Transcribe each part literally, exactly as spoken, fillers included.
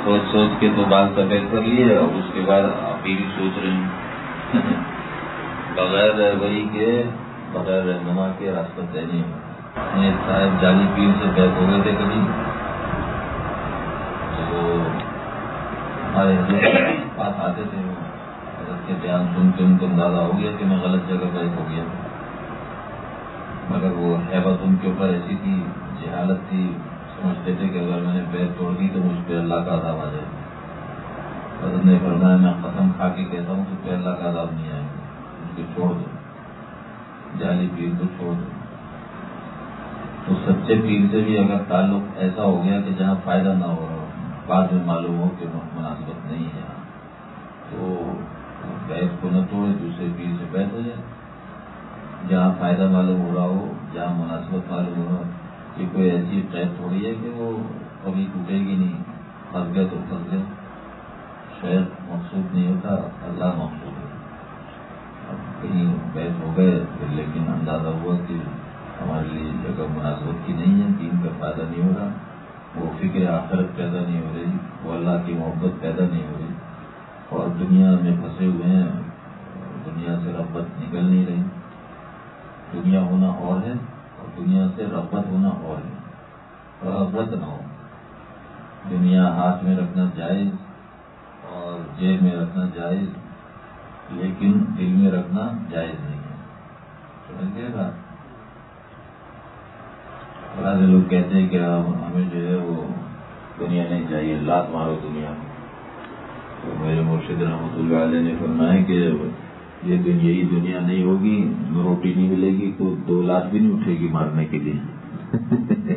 سوچ سوچ کے تو بات سفید کر لیے اور اس کے بعد آپ ہی بھی سوچ رہے ہیں بغیر رہبری کے بغیر رہنما کے راستہ طے نہیں ہوگا. صاحب جعلی پیر سے بیعت ہو گئے تھے کبھی تو ہمارے پاس آتے تھے حضرت کے بیان سن کے ان کو اندازہ ہو گیا کہ میں غلط جگہ بیعت ہو گیا مگر وہ ہیبت ان کے اوپر ایسی تھی جہالت تھی سمجھتے تھے کہ اگر میں نے بیعت توڑ دی تو مجھ پہ اللہ کا عذاب آ جائے گا. حضرت نے فرمایا میں قسم کھا کے کہتا ہوں کہ پہ اللہ کا عذاب نہیں آئے گا اس کو چھوڑ دو جعلی پیر کو چھوڑ دو. تو سچے پیر سے بھی اگر تعلق ایسا ہو گیا کہ جہاں فائدہ نہ ہو رہا ہو بعد میں معلوم ہو کہ مناسبت نہیں ہے تو بیعت کو نہ توڑے دوسرے پیر سے بیعت ہو جائے. جہاں فائدہ معلوم ہو رہا ہو جہاں مناسبت معلوم ہو رہا ہو یہ کوئی ایسی قید تھوڑی ہے کہ وہ کبھی ٹوٹے گی نہیں. پھنس گئے تو پھنس گئے. شاید مقصود نہیں ہوتا اللہ مقصود ہے. اب کہیں بیعت ہو گئے پھر لیکن اندازہ ہوا کہ ہمارے لیے جگہ مناسبت کی نہیں ہے دین کا فائدہ نہیں ہو رہا وہ فکر آخرت پیدا نہیں ہو رہی وہ اللہ کی محبت پیدا نہیں ہو رہی اور دنیا میں پھنسے ہوئے ہیں دنیا سے رغبت نکل نہیں رہی. دنیا ہونا اور ہے اور دنیا سے رغبت ہونا اور ہے. رغبت نہ ہو دنیا ہاتھ میں رکھنا جائز اور جیب میں رکھنا جائز لیکن دل میں رکھنا جائز نہیں ہے. سمجھ گئے بات. بڑا سے لوگ کہتے ہیں کہ ہمیں جو ہے وہ دنیا نہیں چاہیے لات مارو دنیا کو. تو میرے مرشد رحمۃ اللہ علیہ نے فرمایا کہ یہ دنیا ہی دنیا نہیں ہوگی روٹی نہیں ملے گی تو دو لات بھی نہیں اٹھے گی مارنے کے لیے.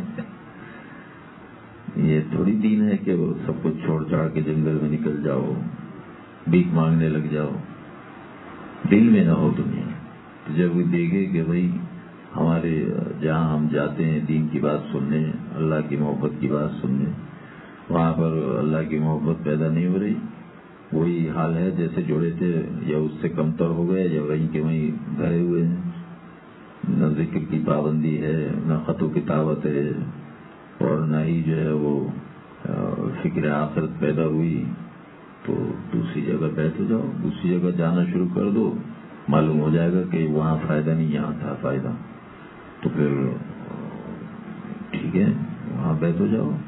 یہ تھوڑی دین ہے کہ وہ سب کچھ چھوڑ چھاڑ کے جنگل میں نکل جاؤ بھیک مانگنے لگ جاؤ. دل میں نہ ہو دنیا. جب وہ دیکھے کہ بھائی ہمارے جہاں ہم جاتے ہیں دین کی بات سننے اللہ کی محبت کی بات سننے وہاں پر اللہ کی محبت پیدا نہیں ہو رہی وہی حال ہے جیسے جوڑے تھے یا اس سے کمتر ہو گئے یا وہیں کے وہیں دھرے ہوئے ہیں. نہ ذکر کی پابندی ہے نہ خط و کتابت ہے اور نہ ہی جو ہے وہ فکر آخرت پیدا ہوئی تو دوسری جگہ بیٹھ جاؤ دوسری جگہ جانا شروع کر دو معلوم ہو جائے گا کہ وہاں فائدہ نہیں یہاں تھا فائدہ تو پھر ٹھیک ہے وہاں بیٹھ ہو جاؤ.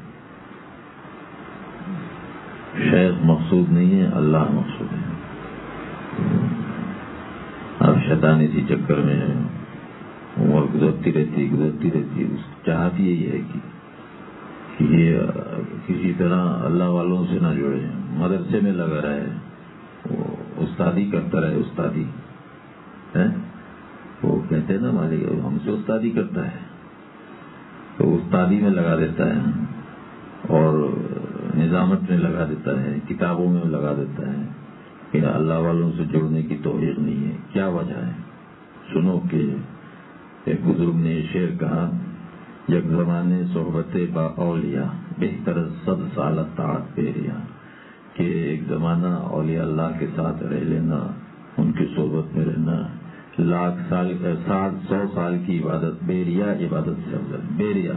شیخ مقصود نہیں ہے اللہ مقصود ہے. اب شیطان اسی چکر میں عمر گزرتی رہتی گزرتی رہتی چاہت یہی ہے کہ یہ کسی طرح اللہ والوں سے نہ جڑے مدرسے میں لگا رہے وہ استادی کرتا رہے استادی ہے وہ کہتے ہیں نا مالک ہم سے استادی کرتا ہے تو استادی میں لگا دیتا ہے اور نظامت میں لگا دیتا ہے کتابوں میں لگا دیتا ہے کہ اللہ والوں سے جڑنے کی توفیق نہیں ہے. کیا وجہ ہے سنو کہ ایک بزرگ نے شعر کہا یک زمانے صحبت با اولیاء بہتر صد سال طاعت پیریا کہ ایک زمانہ اولیاء اللہ کے ساتھ رہ لینا ان کی صحبت میں رہنا لاکھ سال سات سو سال کی عبادت بے ریا عبادت سے افضل. بے ریا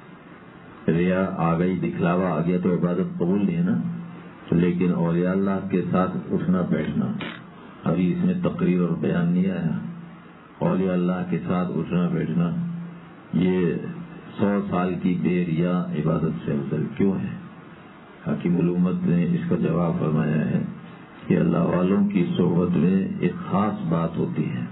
ریا آ گئی دکھلاوا آ گیا تو عبادت قبول نہیں ہے نا. لیکن اولیاء اللہ کے ساتھ اٹھنا بیٹھنا ابھی اس میں تقریر اور بیان نہیں آیا. اولیاء اللہ کے ساتھ اٹھنا بیٹھنا یہ سو سال کی بے ریا عبادت سے افضل کیوں ہے. حکیم الامت نے اس کا جواب فرمایا ہے کہ اللہ والوں کی صحبت میں ایک خاص بات ہوتی ہے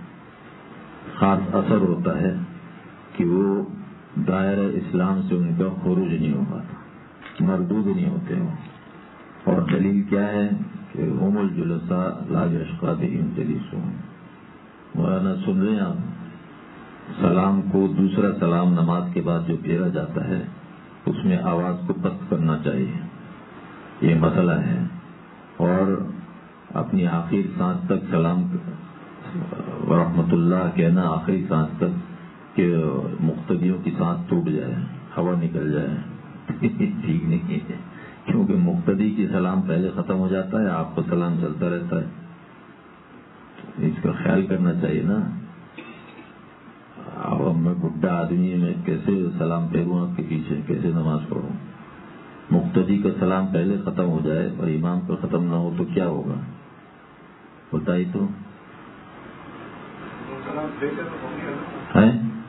خاص اثر ہوتا ہے کہ وہ دائرہ اسلام سے ان کا خروج نہیں ہو پاتا مردود نہیں ہوتے ہوں. اور دلیل کیا ہے کہ هم الجلساء لا یشقی بهم جلیسهم. مولانا سن رہے ہیں آپ سلام کو دوسرا سلام نماز کے بعد جو پھیرا جاتا ہے اس میں آواز کو پست کرنا چاہیے یہ مسئلہ ہے. اور اپنی آخری سانس تک سلام ورحمۃ اللہ کہنا آخری سانس تک کہ مقتدیوں کی سانس ٹوٹ جائے ہوا نکل جائے ٹھیک نہیں ہے کیونکہ مقتدی کی سلام پہلے ختم ہو جاتا ہے آپ کو سلام چلتا رہتا ہے. اس کا خیال کرنا چاہیے نا. اب میں بڈھا آدمی میں کیسے سلام پھیروں آپ کے پیچھے کیسے نماز پڑھوں. مقتدی کا سلام پہلے ختم ہو جائے اور امام کا ختم نہ ہو تو کیا ہوگا بتائی تو ہے؟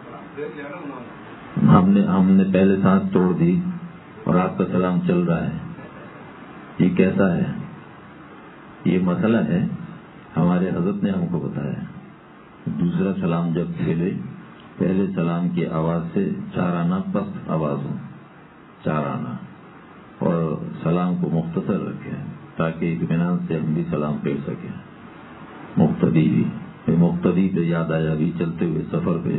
ہم نے ہم نے پہلے سانس توڑ دی اور آپ کا سلام چل رہا ہے، یہ کیسا ہے؟ یہ مسئلہ ہے، ہمارے حضرت نے ہم کو بتایا۔ دوسرا سلام جب پھیلے پہلے سلام کی آواز سے چار آنا پست آواز ہو، چار آنا، اور سلام کو مختصر رکھیں تاکہ اطمینان سے ہم بھی سلام پھیر سکیں۔ مقتدی بھی مقتدی پہ یاد آیا، ابھی چلتے ہوئے سفر پہ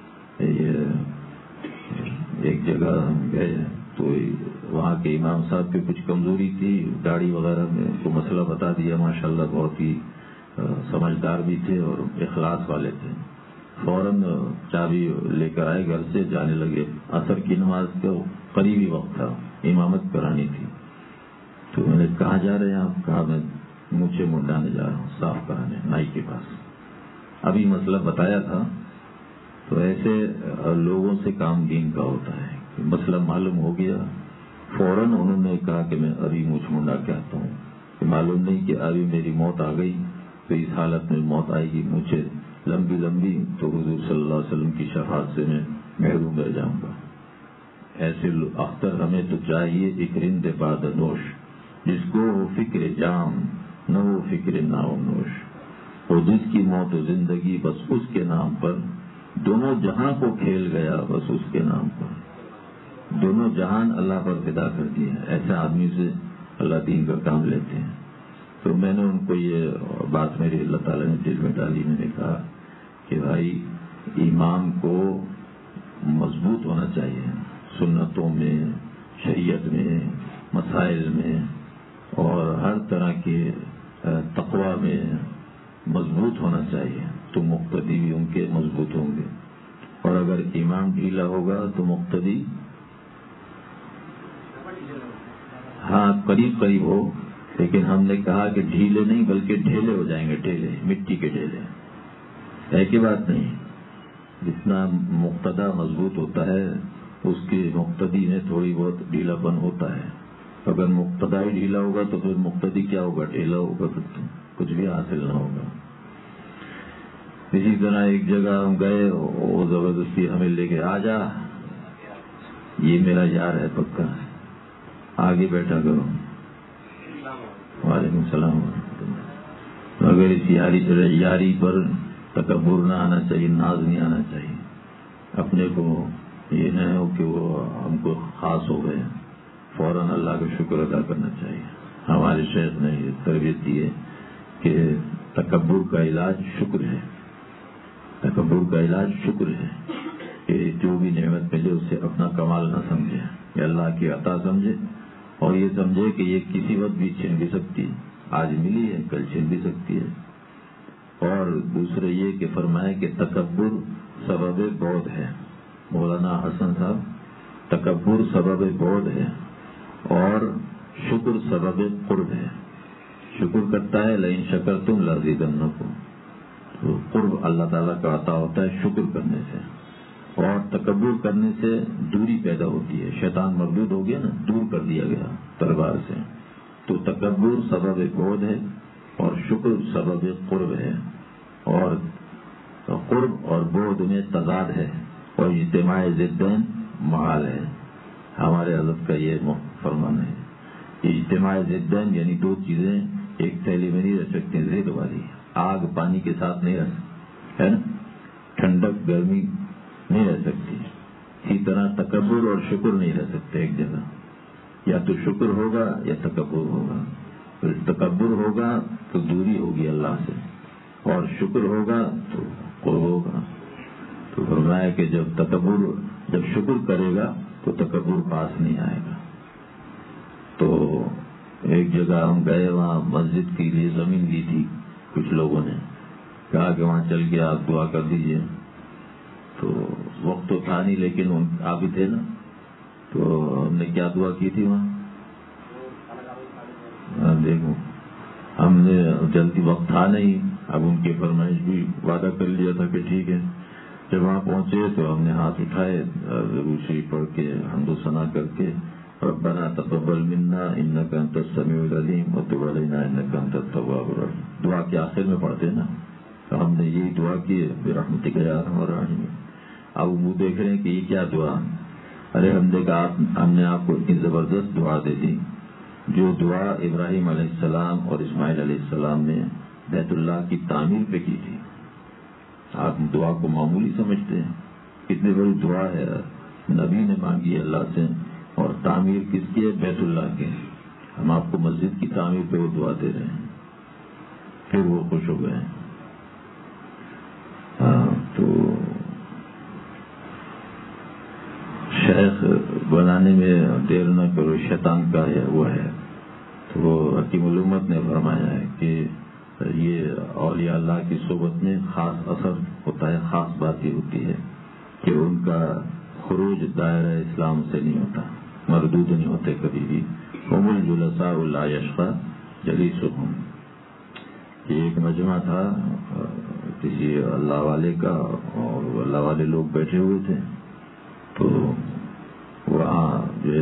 ایک جگہ ہم گئے تو وہاں کے امام صاحب پہ کچھ کمزوری تھی، گاڑی وغیرہ میں کو مسئلہ بتا دیا، ماشاءاللہ بہت ہی سمجھدار بھی تھے اور اخلاص والے تھے۔ فوراً چابی لے کر آئے، گھر سے جانے لگے۔ عصر کی نماز کا قریبی وقت تھا، امامت کرانی تھی، تو میں نے کہاں جا رہے ہیں آپ؟ کہا میں مونچھے منڈانے جا رہا ہوں، صاف کرانے نائی کے پاس۔ ابھی مسئلہ بتایا تھا، تو ایسے لوگوں سے کام دین کا ہوتا ہے کہ مسئلہ معلوم ہو گیا، فوراً انہوں نے کہا کہ میں ابھی مونچھ منڈا کے آتا ہوں، کہ معلوم نہیں کہ ابھی میری موت آ گئی تو اس حالت میں موت آئے گی، مجھے لمبی لمبی تو حضور صلی اللہ علیہ وسلم کی شفاعت سے میں محروم رہ جاؤں گا۔ ایسے اختر ہمیں تو چاہیے ایک رند باد نوش، جس کو وہ فکر جام نہ وہ فکر ناو نوش، اور جس کی موت و زندگی بس اس کے نام پر، دونوں جہاں کو کھیل گیا بس اس کے نام پر، دونوں جہان اللہ پر فدا کر دیا۔ ایسے آدمی سے اللہ دین کا کام لیتے ہیں۔ تو میں نے ان کو یہ بات میری اللہ تعالیٰ نے دل میں ڈالی، میں نے کہا کہ بھائی امام کو مضبوط ہونا چاہیے، سنتوں میں، شریعت میں، مسائل میں اور ہر طرح کے تقویٰ میں مضبوط ہونا چاہیے، تو مقتدی بھی ان کے مضبوط ہوں گے۔ اور اگر امام ڈھیلا ہوگا تو مقتدی ہاں قریب قریب ہو، لیکن ہم نے کہا کہ ڈھیلے نہیں بلکہ ڈھیلے ہو جائیں گے، ڈھیلے مٹی کے ڈھیلے، ہے کہ بات نہیں؟ جتنا مقتدا مضبوط ہوتا ہے اس کے مقتدی میں تھوڑی بہت ڈھیلا پن ہوتا ہے۔ اگر مقتدا ہی ڈھیلا ہوگا تو پھر مقتدی کیا ہوگا؟ ڈھیلا ہوگا، پھر کچھ بھی حاصل نہ ہوگا۔ اسی طرح ایک جگہ ہم گئے، وہ زبردستی ہمیں لے کے آ جا، یہ میرا یار ہے پکا، آگے بیٹھا کرو۔ وعلیکم السلام ورحمۃ اللہ۔ اگر اس یاری یاری پر تکبر نہ آنا چاہیے، ناز نہیں آنا چاہیے، اپنے کو یہ نہ ہو کہ وہ ہم کو خاص ہو گئے، فوراً اللہ کا شکر ادا کرنا چاہیے۔ ہمارے شیخ نے یہ تربیت دی ہے کہ تکبر کا علاج شکر ہے، تکبر کا علاج شکر ہے، کہ جو بھی نعمت ملے اسے اپنا کمال نہ سمجھے، یہ اللہ کی عطا سمجھے، اور یہ سمجھے کہ یہ کسی وقت بھی چھن بھی سکتی ہے، آج ملی ہے کل چھن بھی سکتی ہے۔ اور دوسرے یہ کہ فرمائے کہ تکبر سبب بعد ہے، مولانا حسن صاحب، تکبر سبب بعد ہے اور شکر سبب قرب ہے۔ شکر کرتا ہے لئن شکرتم لازیدنکم، تو قرب اللہ تعالیٰ کا عطا ہوتا ہے شکر کرنے سے، اور تکبر کرنے سے دوری پیدا ہوتی ہے، شیطان مردود ہو گیا نا، دور کر دیا گیا دربار سے۔ تو تکبر سبب بعد ہے اور شکر سبب قرب ہے، اور قرب اور بعد میں تضاد ہے، اور اجتماع ضدین محال ہے۔ ہمارے حضرت کا یہ فرمان ہے، اجتماع ضدین یعنی دو چیزیں ایک تھیلی میں نہیں رہ سکتی، ضد والی، آگ پانی کے ساتھ نہیں رہ ہے نا، ٹھنڈک گرمی نہیں رہ سکتی، اسی طرح تکبر اور شکر نہیں رہ سکتے ایک جگہ، یا تو شکر ہوگا یا تکبر ہوگا۔ پھر تکبر ہوگا تو دوری ہوگی اللہ سے، اور شکر ہوگا تو قرب ہوگا۔ تو فرمایا کہ جب تکبر جب شکر کرے گا تو تکبر پاس نہیں آئے گا۔ تو ایک جگہ ہم گئے، وہاں مسجد کے لیے زمین لی تھی، کچھ لوگوں نے کہا کہ وہاں چل کے آپ دعا کر دیجئے، تو وقت تو تھا نہیں لیکن آپ ہی تھے نا، تو ہم نے کیا دعا کی تھی وہاں؟ دیکھو ہم نے جلدی وقت تھا نہیں، اب ان کی فرمائش بھی وعدہ کر لیا تھا کہ ٹھیک ہے۔ جب وہاں پہنچے تو ہم نے ہاتھ اٹھائے، ضرور شریف پڑھ کے حمد و ثنا کر کے ربنا تقبل منا انك انت السميع العليم وتب علينا انك انت التواب الرحيم. دعا کے آخر میں پڑھتے نا تو ہم نے یہی دعا کی برحمتک یا ارحم الراحمین. اب وہ دیکھ رہے ہیں کہ یہ کیا دعا. ارے ہم نے کہا ہم نے آپ کو اتنی زبردست دعا دے دی جو دعا ابراہیم علیہ السلام اور اسماعیل علیہ السلام نے بیت اللہ کی تعمیر پہ کی تھی. آپ دعا کو معمولی سمجھتے ہیں, کتنی بڑی دعا ہے. نبی نے مانگی اللہ سے, اور تعمیر کس کی ہے؟ بیت اللہ کے. ہم آپ کو مسجد کی تعمیر پہ وہ دعا دے رہے ہیں. پھر وہ خوش ہو گئے. ہاں تو شیخ بنانے میں دیر نہ کرو, شیطان کا ہے وہ ہے. تو وہ حکیم الامت نے فرمایا ہے کہ یہ اولیاء اللہ کی صحبت میں خاص اثر ہوتا ہے, خاص بات یہ ہوتی ہے کہ ان کا خروج دائرہ اسلام سے نہیں ہوتا, مردود نہیں ہوتے کبھی بھی. هم الجلساء لا یشقی جلیسهم. یہ ایک مجمع تھا کسی اللہ والے کا, اور اللہ والے لوگ بیٹھے ہوئے تھے. تو وہاں جو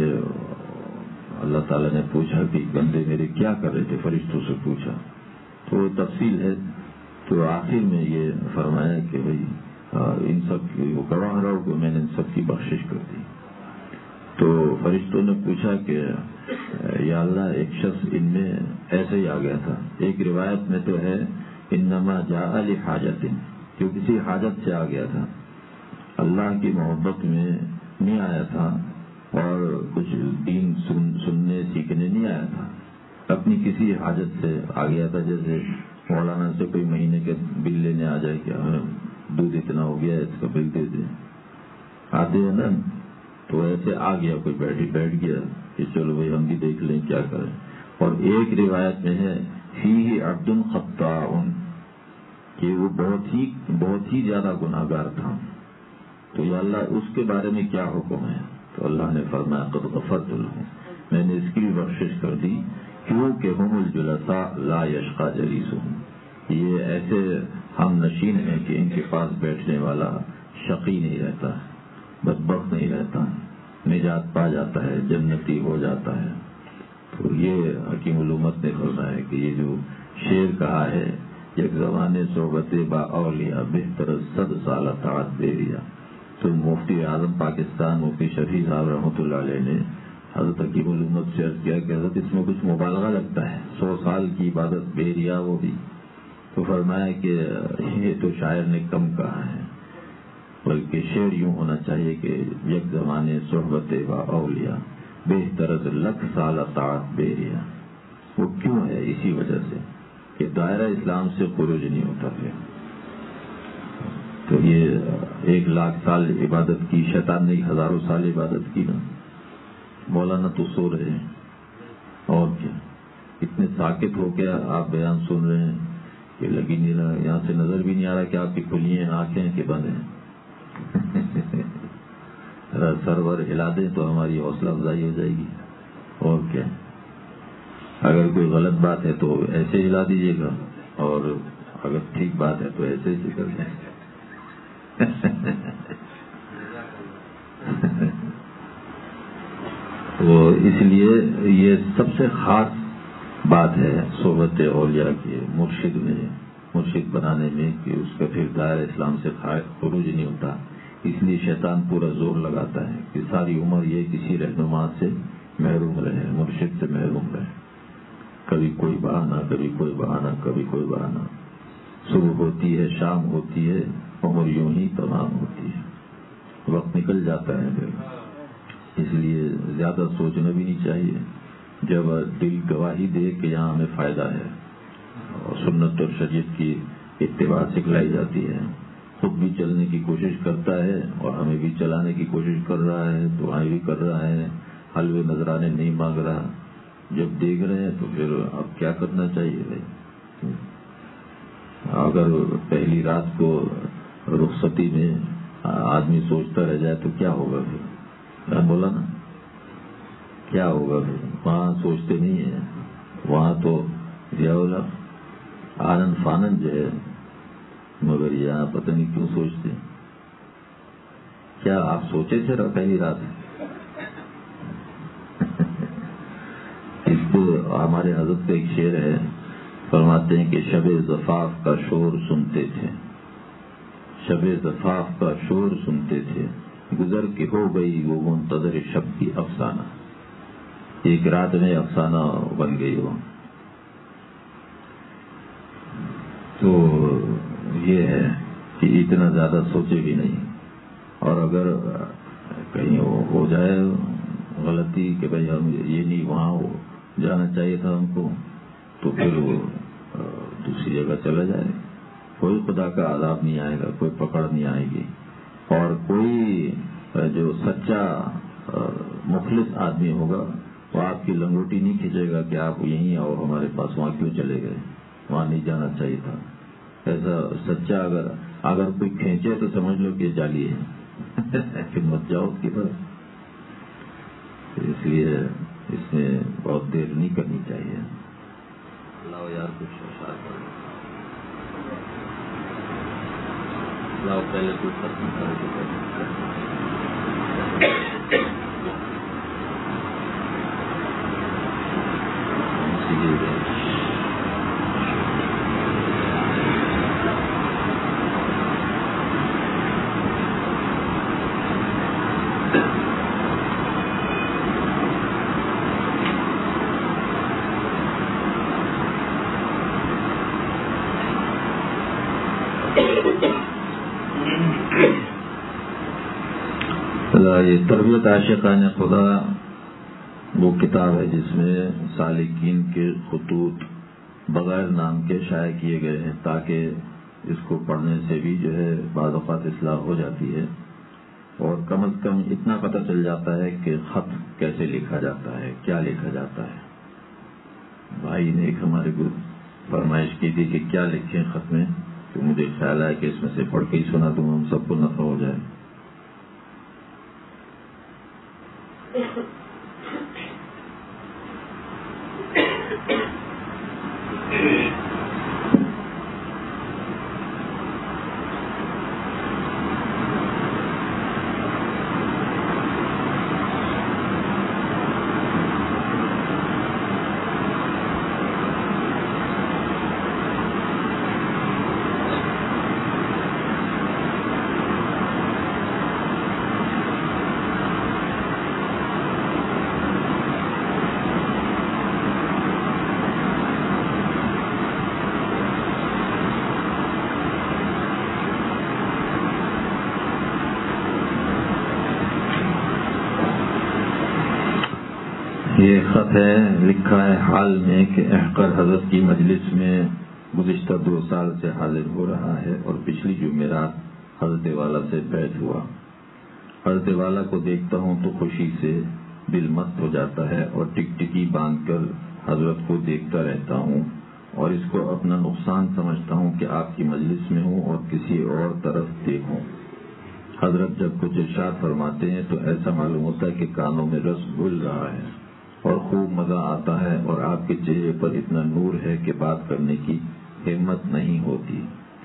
اللہ تعالیٰ نے پوچھا کہ بندے میرے کیا کر رہے تھے, فرشتوں سے پوچھا. تو وہ تفصیل ہے. تو آخر میں یہ فرمایا کہ بھئی ان سب کی وہ گواہ رہو کہ میں نے ان سب کی بخشش کر دی. تو فرشتوں نے پوچھا کہ یا اللہ ایک شخص ان میں ایسے ہی آ گیا تھا. ایک روایت میں تو ہے انما جاء لحاجت, جو کسی حاجت سے آ گیا تھا, اللہ کی محبت میں نہیں آیا تھا اور کچھ دین سن, سننے سیکھنے نہیں آیا تھا, اپنی کسی حاجت سے آ گیا تھا. جیسے مولانا سے کوئی مہینے کے بل لینے آ جائے کہ ہمیں دودھ اتنا ہو گیا اس کا بل دے دیں, آتے ہیں نا. تو ایسے آ گیا کوئی, بیٹھی بیٹھ گیا کہ چلو بھائی ہم بھی دیکھ لیں کیا کریں. اور ایک روایت میں ہے فیہ عبد خطاء, کہ وہ بہت ہی بہت ہی زیادہ گناہ گار تھا. تو یا اللہ اس کے بارے میں کیا حکم ہے؟ تو اللہ نے فرمایا قد غفرت لہ, میں نے اس کی بھی بخشش کر دی, کیونکہ ہم الجلساء لا یشقی جلیسهم. یہ ایسے ہم نشین ہیں کہ ان کے پاس بیٹھنے والا شقی نہیں رہتا, بدبخت نہیں رہتا, نجات پا جاتا ہے, جنتی ہو جاتا ہے. تو یہ حکیم الامت نے فرمایا کہ یہ جو شعر کہا ہے یک زمانے صحبت با اولیاء بہتر صد سال طاعت بیریا. تو مفتی اعظم پاکستان مفتی شفیع صاحب رحمۃ اللہ علیہ نے حضرت حکیم الامت سے عرض کیا کہ حضرت اس میں کچھ مبالغہ لگتا ہے, سو سال کی عبادت بیریا وہ بھی. تو فرمایا کہ یہ تو شاعر نے کم کہا ہے, بلکہ شعر یوں ہونا چاہیے کہ یک زمانے صحبت با اولیاء بہتر لکھ سال طاعت بیریا. وہ کیوں ہے؟ اسی وجہ سے کہ دائرہ اسلام سے خروج نہیں ہوتا. پھر تو یہ ایک لاکھ سال عبادت کی, شیطان نے ہزاروں سال عبادت کی نا. مولانا تو سو رہے ہیں, اور کیا اتنے ساکت ہو کے آپ بیان سن رہے ہیں کہ لگی نہیں رہا, یہاں سے نظر بھی نہیں آ رہا کہ آپ کی کھلی ہیں آنکھیں کہ بند ہیں. سرور ہلا دیں تو ہماری حوصلہ افزائی ہو جائے گی. اور کیا, اگر کوئی غلط بات ہے تو ایسے ہلا دیجیے گا, اور اگر ٹھیک بات ہے تو ایسے ہی کر دیں. تو اس لیے یہ سب سے خاص بات ہے صحبت اولیاء کی, مرشد میں مرشد بنانے میں, کہ اس کا پھر دائرہ اسلام سے خروج نہیں ہوتا. اس لیے شیطان پورا زور لگاتا ہے کہ ساری عمر یہ کسی رہنما سے محروم رہے, مرشد سے محروم رہے. کبھی کوئی بہانہ, کبھی کوئی بہانہ, کبھی کوئی بہانہ. صبح ہوتی ہے, شام ہوتی ہے, عمر یوں ہی تمام ہوتی ہے, وقت نکل جاتا ہے. پھر اس لیے زیادہ سوچنا بھی نہیں چاہیے. جب دل گواہی دے کہ یہاں ہمیں فائدہ ہے, اور سنت اور شریعت کی اتباع سکھلائی جاتی ہے, خود بھی چلنے کی کوشش کرتا ہے اور ہمیں بھی چلانے کی کوشش کر رہا ہے, دعائیں بھی کر رہا ہے, حلوے نذرانے نہیں مانگ رہا. جب دیکھ رہے ہیں تو پھر اب کیا کرنا چاہیے بھائی؟ اگر پہلی رات کو رخصتی میں آدمی سوچتا رہ جائے تو کیا ہوگا پھر؟ میں بولا نا کیا ہوگا پھر؟ وہاں سوچتے نہیں ہیں, وہاں تو آنند فانند جو ہے, مگر یہاں پتہ نہیں کیوں سوچتے. کیا آپ سوچے تھے پہلی رات؟ ہمارے حضرت کا ایک شعر ہے، فرماتے ہیں کہ شب زفاف کا شور سنتے تھے، شب زفاف کا شور سنتے تھے، گزر کے ہو گئی وہ منتظر شب کی افسانہ، ایک رات میں افسانہ بن گئی وہ. تو یہ ہے کہ اتنا زیادہ سوچے بھی نہیں، اور اگر کہیں ہو جائے غلطی کہ بھائی ہم یہ نہیں وہاں جانا چاہیے تھا ہم کو، تو پھر وہ دوسری جگہ چلا جائے. کوئی خدا کا عذاب نہیں آئے گا، کوئی پکڑ نہیں آئے گی، اور کوئی جو سچا مخلص آدمی ہوگا وہ آپ کی لنگوٹی نہیں کھینچے گا کہ آپ یہیں اور ہمارے پاس وہاں کیوں چلے گئے، وہاں نہیں جانا چاہیے تھا. ایسا سچا اگر اگر کوئی کھینچے تو سمجھ لو کہ جعلی ہے کہ مت جاؤ اس کی طرف. اس لیے اس میں بہت دیر نہیں کرنی چاہیے. اللہ یار کچھ اشار کرو، اللہ پہلے کچھ ختم کر یہ تربیت عاشقان خدا وہ کتاب ہے جس میں سالکین کے خطوط بغیر نام کے شائع کیے گئے ہیں، تاکہ اس کو پڑھنے سے بھی جو ہے بعض اوقات اصلاح ہو جاتی ہے، اور کم از کم اتنا پتہ چل جاتا ہے کہ خط کیسے لکھا جاتا ہے، کیا لکھا جاتا ہے. بھائی نے ایک ہمارے کو فرمائش کی تھی کہ کیا لکھیں خط میں، تو مجھے خیال آیا کہ اس میں سے پڑھ کے ہی سنا دوں، ہم سب کو نفع ہو جائے. یہ خط ہے، لکھا ہے حال میں کہ احقر حضرت کی مجلس میں گزشتہ دو سال سے حاضر ہو رہا ہے، اور پچھلی جمعرات حضرت والا سے بیعت ہوا. حضرت والا کو دیکھتا ہوں تو خوشی سے دل مست ہو جاتا ہے، اور ٹک ٹکی باندھ کر حضرت کو دیکھتا رہتا ہوں، اور اس کو اپنا نقصان سمجھتا ہوں کہ آپ کی مجلس میں ہوں اور کسی اور طرف دیکھوں. حضرت جب کچھ ارشاد فرماتے ہیں تو ایسا معلوم ہوتا ہے کہ کانوں میں رس گھل رہا ہے اور خوب مزہ آتا ہے، اور آپ کے چہرے پر اتنا نور ہے کہ بات کرنے کی ہمت نہیں ہوتی.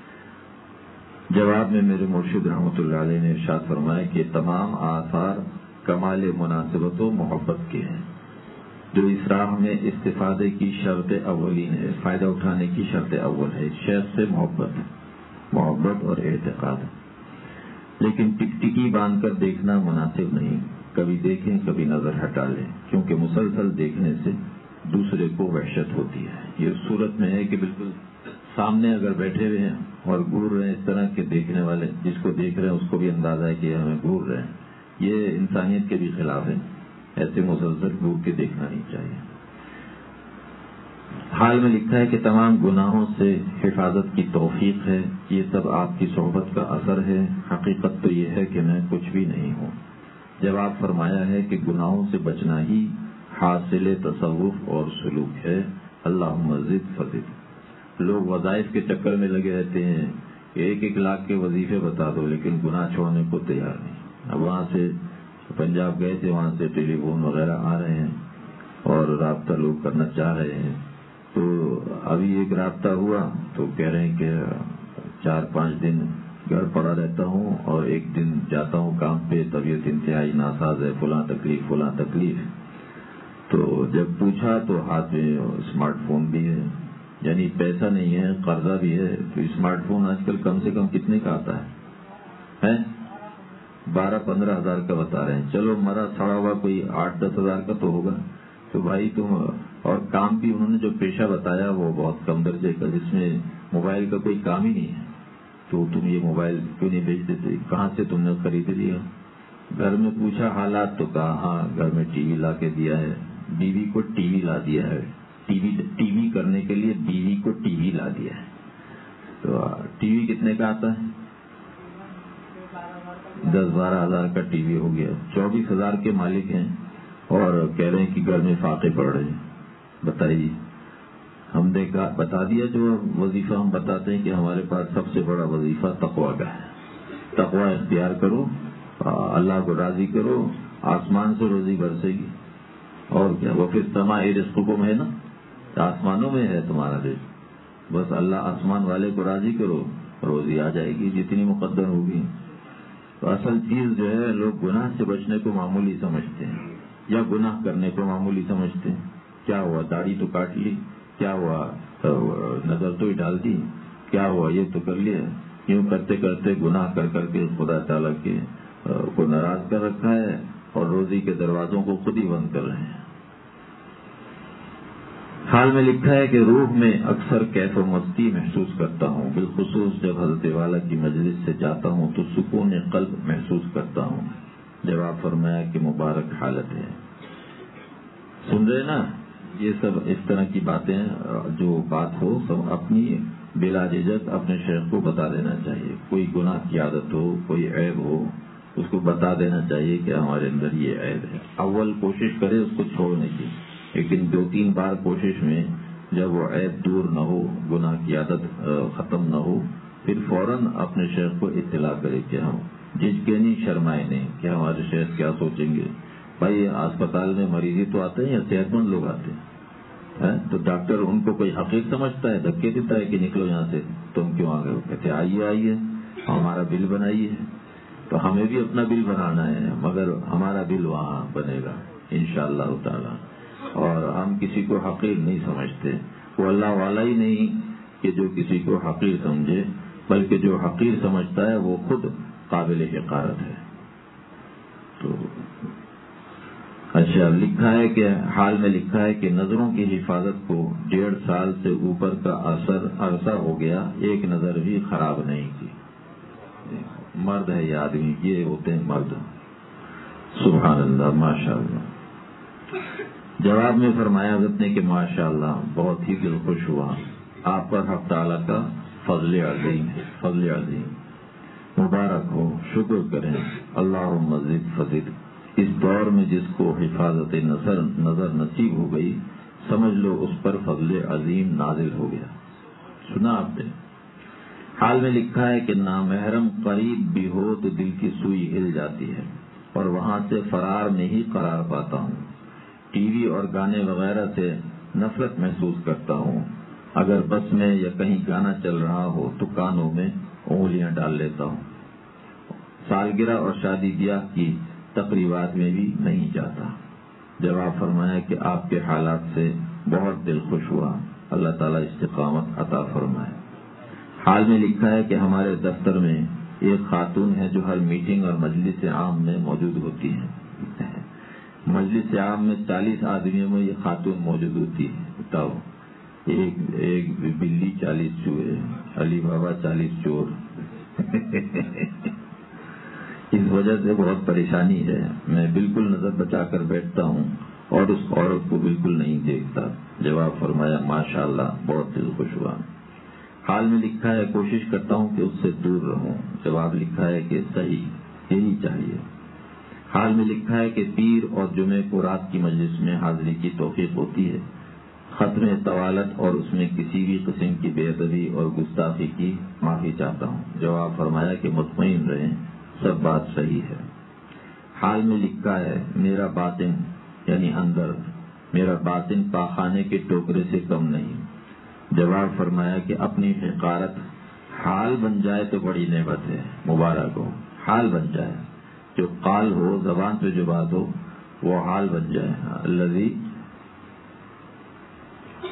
جواب میں میرے مرشد رحمۃ اللہ علیہ نے ارشاد فرمایا کہ تمام آثار کمال مناسبت و محبت کے ہیں. جو اس راہ میں استفادے کی شرط اولین ہے، فائدہ اٹھانے کی شرط اول ہے شیخ سے محبت محبت اور اعتقاد. لیکن ٹکٹکی باندھ کر دیکھنا مناسب نہیں. کبھی دیکھیں کبھی نظر ہٹا لیں، کیونکہ مسلسل دیکھنے سے دوسرے کو وحشت ہوتی ہے. یہ صورت میں ہے کہ بالکل سامنے اگر بیٹھے ہوئے ہیں اور گور رہے ہیں اس طرح کے دیکھنے والے، جس کو دیکھ رہے ہیں اس کو بھی اندازہ ہے کہ ہمیں گور رہے ہیں. یہ انسانیت کے بھی خلاف ہے. ایسے مسلسل گور کے دیکھنا نہیں چاہیے. حال میں لکھا ہے کہ تمام گناہوں سے حفاظت کی توفیق ہے. یہ سب آپ کی صحبت کا اثر ہے. حقیقت تو یہ ہے کہ میں کچھ بھی نہیں ہوں. جواب فرمایا ہے کہ گناہوں سے بچنا ہی حاصل تصوف اور سلوک ہے. اللہم زد فزد. لوگ وظائف کے چکر میں لگے رہتے ہیں کہ ایک ایک لاکھ کے وظیفے بتا دو، لیکن گناہ چھوڑنے کو تیار نہیں. اب وہاں سے پنجاب گئے تھے، وہاں سے ٹیلی فون وغیرہ آ رہے ہیں اور رابطہ لوگ کرنا چاہ رہے ہیں. تو ابھی ایک رابطہ ہوا تو کہہ رہے ہیں کہ چار پانچ دن گھر پڑا رہتا ہوں اور ایک دن جاتا ہوں کام پہ، طبیعت انتہائی ناساز ہے، فلاں تکلیف فلاں تکلیف. تو جب پوچھا تو ہاتھ میں اسمارٹ فون بھی ہے، یعنی پیسہ نہیں ہے، قرضہ بھی ہے، تو اسمارٹ فون آج کل کم سے کم کتنے کا آتا ہے؟ بارہ پندرہ ہزار کا بتا رہے ہیں، چلو مرا سڑا ہوا کوئی آٹھ دس ہزار کا تو ہوگا. تو بھائی تم، اور کام بھی انہوں نے جو پیشہ بتایا وہ بہت کم درجے کا، جس میں موبائل کا کوئی کام ہی نہیں ہے. تو تم یہ موبائل کیوں نہیں بیچ دیتے؟ کہاں سے تم نے خرید لیا؟ گھر میں پوچھا حالات تو کہا ہاں گھر میں ٹی وی لا کے دیا ہے، بیوی کو ٹی وی لا دیا ہے، ٹی وی ٹی وی کرنے کے لیے بیوی کو ٹی وی لا دیا ہے. تو ٹی وی کتنے کا آتا ہے؟ دس بارہ ہزار کا ٹی وی ہو گیا. چوبیس ہزار کے مالک ہیں اور کہہ رہے ہیں کہ گھر میں فاقے پڑ رہے ہیں. بتائیے. ہم دیکھا بتا دیا جو وظیفہ ہم بتاتے ہیں کہ ہمارے پاس سب سے بڑا وظیفہ تقویٰ کا ہے. تقویٰ اختیار کرو، اللہ کو راضی کرو، آسمان سے روزی برسے گی. اور کیا؟ وہ پھر سماء رزقکم ہے نا، آسمانوں میں ہے تمہارا رزق. بس اللہ آسمان والے کو راضی کرو، روزی آ جائے گی جتنی مقدر ہوگی. تو اصل چیز جو ہے لوگ گناہ سے بچنے کو معمولی سمجھتے ہیں یا گناہ کرنے کو معمولی سمجھتے ہیں. کیا ہوا داڑھی تو کاٹ لی، کیا ہوا نظر تو ہی ڈال دی، کیا ہوا یہ تو کر لیا. یوں کرتے کرتے گناہ کر کر کے خدا تعالیٰ کے کو ناراض کر رکھا ہے اور روزی کے دروازوں کو خود ہی بند کر رہے ہیں. حال میں لکھا ہے کہ روح میں اکثر کیف و مستی محسوس کرتا ہوں، بالخصوص جب حضرت والا کی مجلس سے جاتا ہوں تو سکون قلب محسوس کرتا ہوں. جواب فرمایا کہ مبارک حالت ہے. سن رہے نا، یہ سب اس طرح کی باتیں جو بات ہو سب اپنی بلا جھجک اپنے شیخ کو بتا دینا چاہیے. کوئی گناہ کی عادت ہو، کوئی عیب ہو، اس کو بتا دینا چاہیے کہ ہمارے اندر یہ عیب ہے. اول کوشش کرے اس کو چھوڑنے کی، لیکن دو تین بار کوشش میں جب وہ عیب دور نہ ہو، گناہ کی عادت ختم نہ ہو، پھر فوراً اپنے شیخ کو اطلاع کرے کہ ہم جھجکے نہیں، شرمائے نہیں کہ ہمارے شیخ کیا سوچیں گے. بھائی اسپتال میں مریضی تو آتے ہیں یا صحت مند لوگ آتے ہیں؟ تو ڈاکٹر ان کو کوئی حقیق سمجھتا ہے، دھکے دیتا ہے کہ نکلو یہاں سے، تم کیوں آ گئے؟ کہتے آئیے آئیے ہمارا بل بنائیے. تو ہمیں بھی اپنا بل بنانا ہے، مگر ہمارا بل وہاں بنے گا انشاءاللہ تعالی. اور ہم کسی کو حقیر نہیں سمجھتے. وہ اللہ والا ہی نہیں کہ جو کسی کو حقیر سمجھے، بلکہ جو حقیر سمجھتا ہے وہ خود قابل حقارت ہے. تو اچھا لکھا ہے کہ حال میں لکھا ہے کہ نظروں کی حفاظت کو ڈیڑھ سال سے اوپر کا اثر عرصہ ہو گیا، ایک نظر بھی خراب نہیں کی. مرد ہے یہ آدمی، یہ ہوتے ہیں مرد. سبحان اللہ، ماشاء اللہ. جواب میں فرمایا حضرت نے کہ ماشاء اللہ بہت ہی دل خوش ہوا، آپ پر حق تعالیٰ کا فضل عظیم ہے، فضل عظیم. مبارک ہو، شکر کریں. اللہم مزید فضل. اس دور میں جس کو حفاظت نظر نظر نصیب ہو گئی، سمجھ لو اس پر فضل عظیم نازل ہو گیا. سنا آپ نے؟ حال میں لکھا ہے کہ نامحرم قریب بھی ہو تو دل کی سوئی ہل جاتی ہے اور وہاں سے فرار میں ہی قرار پاتا ہوں. ٹی وی اور گانے وغیرہ سے نفرت محسوس کرتا ہوں. اگر بس میں یا کہیں گانا چل رہا ہو تو کانوں میں انگلیاں ڈال لیتا ہوں. سالگرہ اور شادی بیاہ کی تقریبات میں بھی نہیں جاتا. جواب فرمایا کہ آپ کے حالات سے بہت دل خوش ہوا، اللہ تعالیٰ استقامت عطا فرمائے. حال میں لکھا ہے کہ ہمارے دفتر میں ایک خاتون ہے جو ہر میٹنگ اور مجلس عام میں موجود ہوتی ہے. مجلس عام میں چالیس آدمیوں میں یہ خاتون موجود ہوتی ہے. بتاؤ، ایک ایک بلی چالیس چوہے، علی بابا چالیس چور. اس وجہ سے بہت پریشانی ہے. میں بالکل نظر بچا کر بیٹھتا ہوں اور اس عورت کو بالکل نہیں دیکھتا. جواب فرمایا ماشاء اللہ بہت دل خوش ہوا. حال میں لکھا ہے کوشش کرتا ہوں کہ اس سے دور رہوں. جواب لکھا ہے کہ صحیح، یہی چاہیے. حال میں لکھا ہے کہ پیر اور جمعے کو رات کی مجلس میں حاضری کی توفیق ہوتی ہے. ختم طوالت اور اس میں کسی بھی قسم کی بے ادبی اور گستاخی کی معافی چاہتا ہوں. جواب فرمایا کہ مطمئن رہیں، سب بات صحیح ہے. حال میں لکھا ہے میرا باطن یعنی اندر، میرا باطن پاخانے کے ٹوکرے سے کم نہیں. جواب فرمایا کہ اپنی حقارت حال بن جائے تو بڑی نعمت ہے. مبارک ہو، حال بن جائے. جو قال ہو، زبان پہ جو بات ہو وہ حال بن جائے. الذی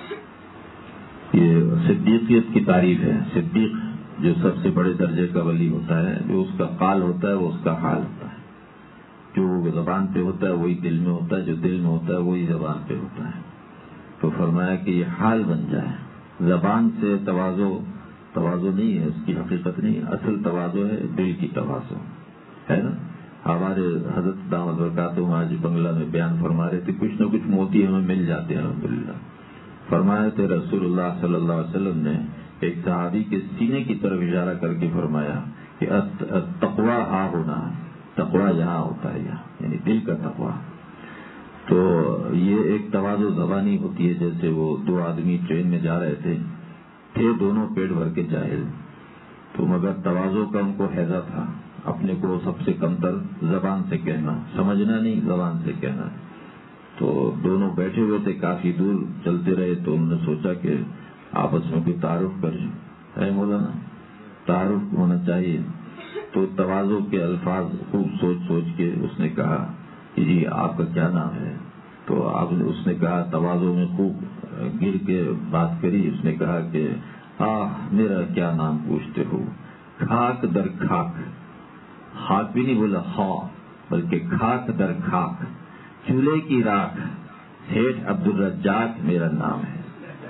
یہ صدیقیت کی تعریف ہے. صدیق جو سب سے بڑے درجے کا ولی ہوتا ہے، جو اس کا قال ہوتا ہے وہ اس کا حال ہوتا ہے. جو زبان پہ ہوتا ہے وہی دل میں ہوتا ہے، جو دل میں ہوتا ہے وہی زبان پہ ہوتا ہے. تو فرمایا کہ یہ حال بن جائے. زبان سے تواضع تواضع نہیں ہے، اس کی حقیقت نہیں. اصل تواضع ہے دل کی تواضع ہے نا. ہمارے حضرت دامت برکاتہم آج بنگلہ میں بیان فرما رہے تھے، کچھ نہ کچھ موتی ہمیں مل جاتے ہیں الحمدللہ. فرمایا تھے رسول اللہ صلی اللہ علیہ وسلم نے ایک صحابی کے سینے کی طرف اشارہ کر کے فرمایا کہ تقویٰ ہاں ہونا، تقویٰ یہاں ہوتا ہے، یہاں یعنی دل کا تقویٰ. تو یہ ایک تواضع زبانی ہوتی ہے. جیسے وہ دو آدمی ٹرین میں جا رہے تھے تھے دونوں پیٹ بھر کے جاہل، تو مگر تواضع کا ان کو حیضہ تھا، اپنے کو سب سے کمتر زبان سے کہنا، سمجھنا نہیں زبان سے کہنا. تو دونوں بیٹھے ہوئے تھے، کافی دور چلتے رہے. تو انہوں نے سوچا کہ آپس میں کوئی تعارف کر ہے مولانا، تعارف ہونا چاہیے. تو تواضع کے الفاظ خوب سوچ سوچ کے اس نے کہا کہ جی آپ کا کیا نام ہے؟ تو آپ نے اس نے کہا، تواضع میں خوب گر کے بات کری. اس نے کہا کہ آہ میرا کیا نام پوچھتے ہو، خاک در خاک. خاک بھی نہیں بولا خا، بلکہ خاک در خاک، چولہے کی راکھ، سیٹھ عبد الرزاق میرا نام ہے.